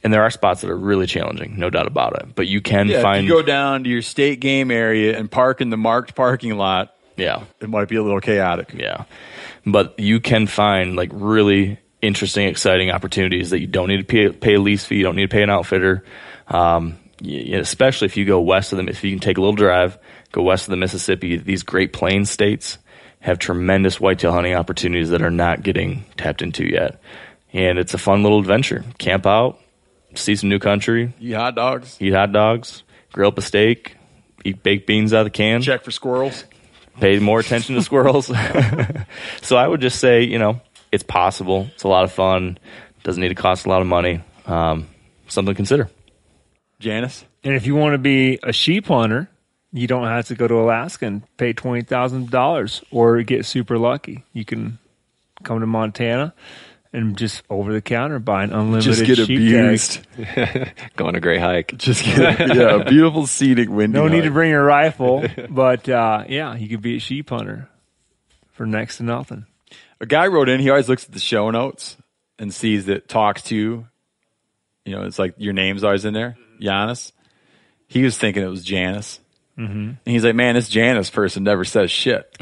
F: and there are spots that are really challenging, no doubt about it. But you can
I: Yeah,
F: find
I: if you go down to your state game area and park in the marked parking lot,
F: yeah,
I: it might be a little chaotic.
F: yeah. But you can find like really interesting, exciting opportunities that you don't need to pay, pay a lease fee, you don't need to pay an outfitter. Um, y- especially if you go west of them, if you can take a little drive, go west of the Mississippi, these Great Plains states have tremendous whitetail hunting opportunities that are not getting tapped into yet. And it's a fun little adventure. Camp out, see some new country,
I: Eat hot dogs,
F: eat hot dogs, grill up a steak, eat baked beans out of the can,
I: check for squirrels.
F: pay more attention to squirrels. So I would just say, you know, it's possible. It's a lot of fun. Doesn't need to cost a lot of money. Um, something to consider.
I: Janice?
H: And if you want to be a sheep hunter, you don't have to go to Alaska and pay twenty thousand dollars or get super lucky. You can come to Montana and just over the counter buy an unlimited
I: Just get
H: sheep
I: abused.
H: tag.
G: Go on a great hike.
I: Just get yeah, a beautiful scenic windy
H: No need
I: hike.
H: to bring a rifle, but uh, yeah, you could be a sheep hunter for next to nothing.
I: A guy wrote in, he always looks at the show notes and sees that talks to, you know, it's like your name's always in there, Giannis. He was thinking it was Janice. Mm-hmm. And he's like, man, this Janice person never says shit.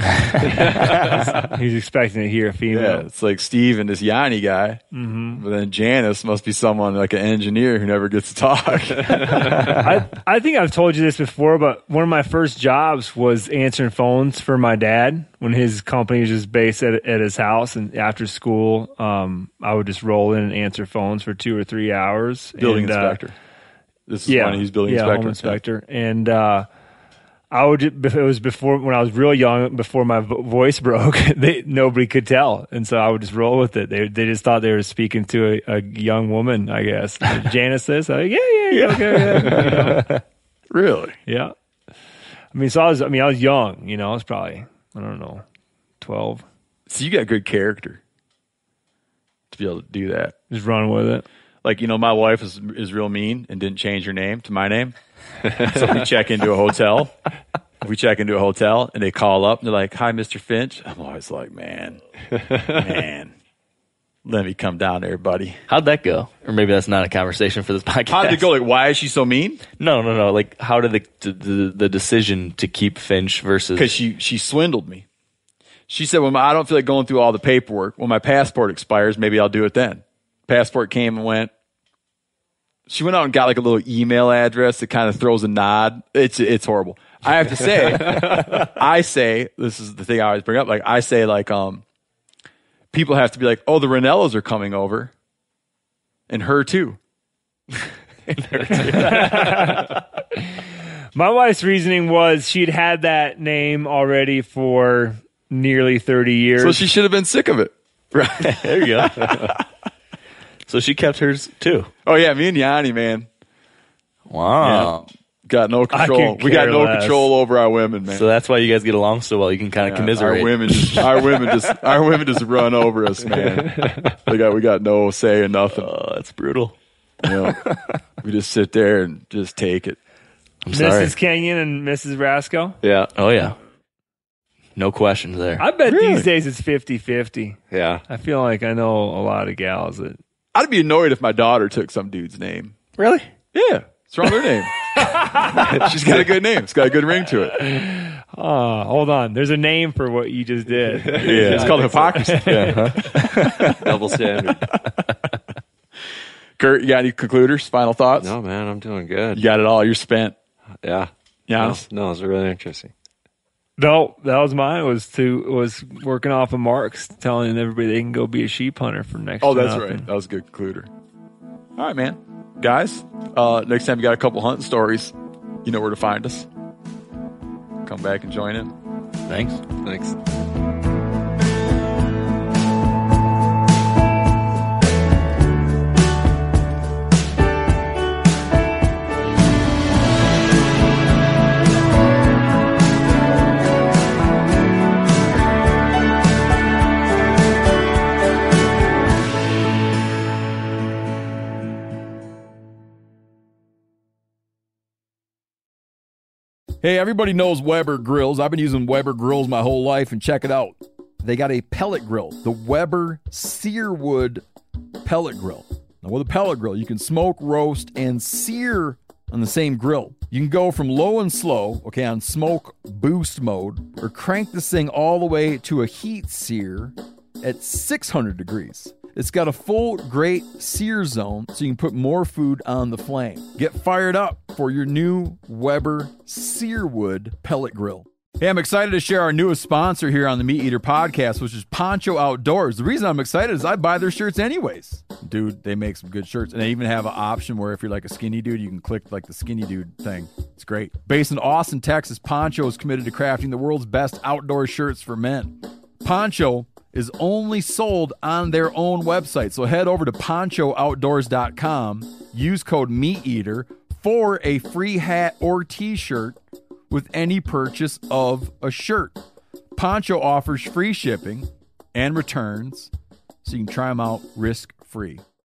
H: He's expecting to hear a female.
I: Yeah, it's like Steve and this Yanni guy.
H: Mm-hmm.
I: But then Janice must be someone like an engineer who never gets to talk.
H: I, I think I've told you this before, but one of my first jobs was answering phones for my dad when his company was just based at, at his house. And after school, um, I would just roll in and answer phones for two or three hours.
I: Building
H: and,
I: inspector.
H: Uh,
I: This is
H: yeah,
I: when he's building
H: yeah,
I: inspector.
H: home inspector. And uh, I would. It was before when I was real young, before my vo- voice broke. They, nobody could tell, and so I would just roll with it. They they just thought they were speaking to a, a young woman, I guess. Janice says, like, "Yeah, yeah, yeah, okay, yeah." You know?
I: Really?
H: Yeah. I mean, so I was. I mean, I was young. You know, I was probably I don't know, twelve.
I: So you got good character to be able to do that.
H: Just run with it.
I: Like, you know, my wife is is real mean and didn't change her name to my name. So we check into a hotel. We check into a hotel and they call up and they're like, "Hi, Mister Finch." I'm always like, man, man, let me come down there, buddy.
F: How'd that go? Or maybe that's not a conversation for this podcast.
I: How did it go? Like, why is she so mean?
F: No, no, no. Like, how did the the, the decision to keep Finch versus?
I: Because she she swindled me. She said, "Well, I don't feel like going through all the paperwork. When my passport expires, maybe I'll do it then." Passport came and went. She went out and got like a little email address that kind of throws a nod. It's it's horrible. I have to say, I say, this is the thing I always bring up. Like, I say, like, um, people have to be like, "Oh, the Ranellas are coming over," and her too.
F: And her too.
H: My wife's reasoning was she'd had that name already for nearly thirty years.
I: So she should have been sick of it.
F: Right. There you go. So she kept hers too.
I: Oh yeah, me and Yanni, man,
F: Wow.
I: yeah, got no control.
H: could
I: We got
H: care
I: no
H: less.
I: control over our women, man.
F: So that's why you guys get along so well. You can kind of
I: Yeah,
F: commiserate.
I: Our women just, our women just, our women just run over us, man. We got, we got no say in nothing.
F: Oh, that's brutal.
I: You know, we just sit there and just take it.
F: I'm sorry.
H: Missus Kenyon and Missus Rasco?
G: Yeah.
F: Oh yeah. No questions there.
H: I bet
I: Really?
H: these days it's fifty-fifty.
G: Yeah.
H: I feel like I know a lot of gals that.
I: I'd be annoyed if my daughter took some dude's name.
F: Really?
I: Yeah, what's wrong with her name? She's got a good name. It's got a good ring to it.
H: Oh, hold on. There's a name for what you just did.
I: Yeah, it's called hypocrisy.
G: Double standard.
I: Kurt, you got any concluders? Final thoughts?
G: No, man, I'm doing good.
I: You got it all. You're spent.
G: Yeah.
I: Giannis?
G: No, no, it's really interesting.
H: No, that was mine. Was to was working off of Mark's, telling everybody they can go be a sheep hunter for next.
I: Oh,
H: to
I: that's
H: nothing.
I: right. That was a good concluder. All right, man. Guys, uh, next time you got a couple hunting stories, you know where to find us. Come back and join in.
F: Thanks.
G: Thanks.
A: Hey, everybody knows Weber grills. I've been using Weber grills my whole life, and check it out. They got a pellet grill, the Weber Searwood pellet grill. Now, with a pellet grill, you can smoke, roast, and sear on the same grill. You can go from low and slow, okay, on smoke boost mode, or crank this thing all the way to a heat sear at six hundred degrees. It's got a full great sear zone, so you can put more food on the flame. Get fired up for your new Weber Searwood pellet grill. Hey, I'm excited to share our newest sponsor here on the Meat Eater podcast, which is Poncho Outdoors. The reason I'm excited is I buy their shirts anyways. Dude, they make some good shirts. And they even have an option where if you're like a skinny dude, you can click like the skinny dude thing. It's great. Based in Austin, Texas, Poncho is committed to crafting the world's best outdoor shirts for men. Poncho is only sold on their own website. So head over to poncho outdoors dot com, use code MeatEater for a free hat or t-shirt with any purchase of a shirt. Poncho offers free shipping and returns, so you can try them out risk-free.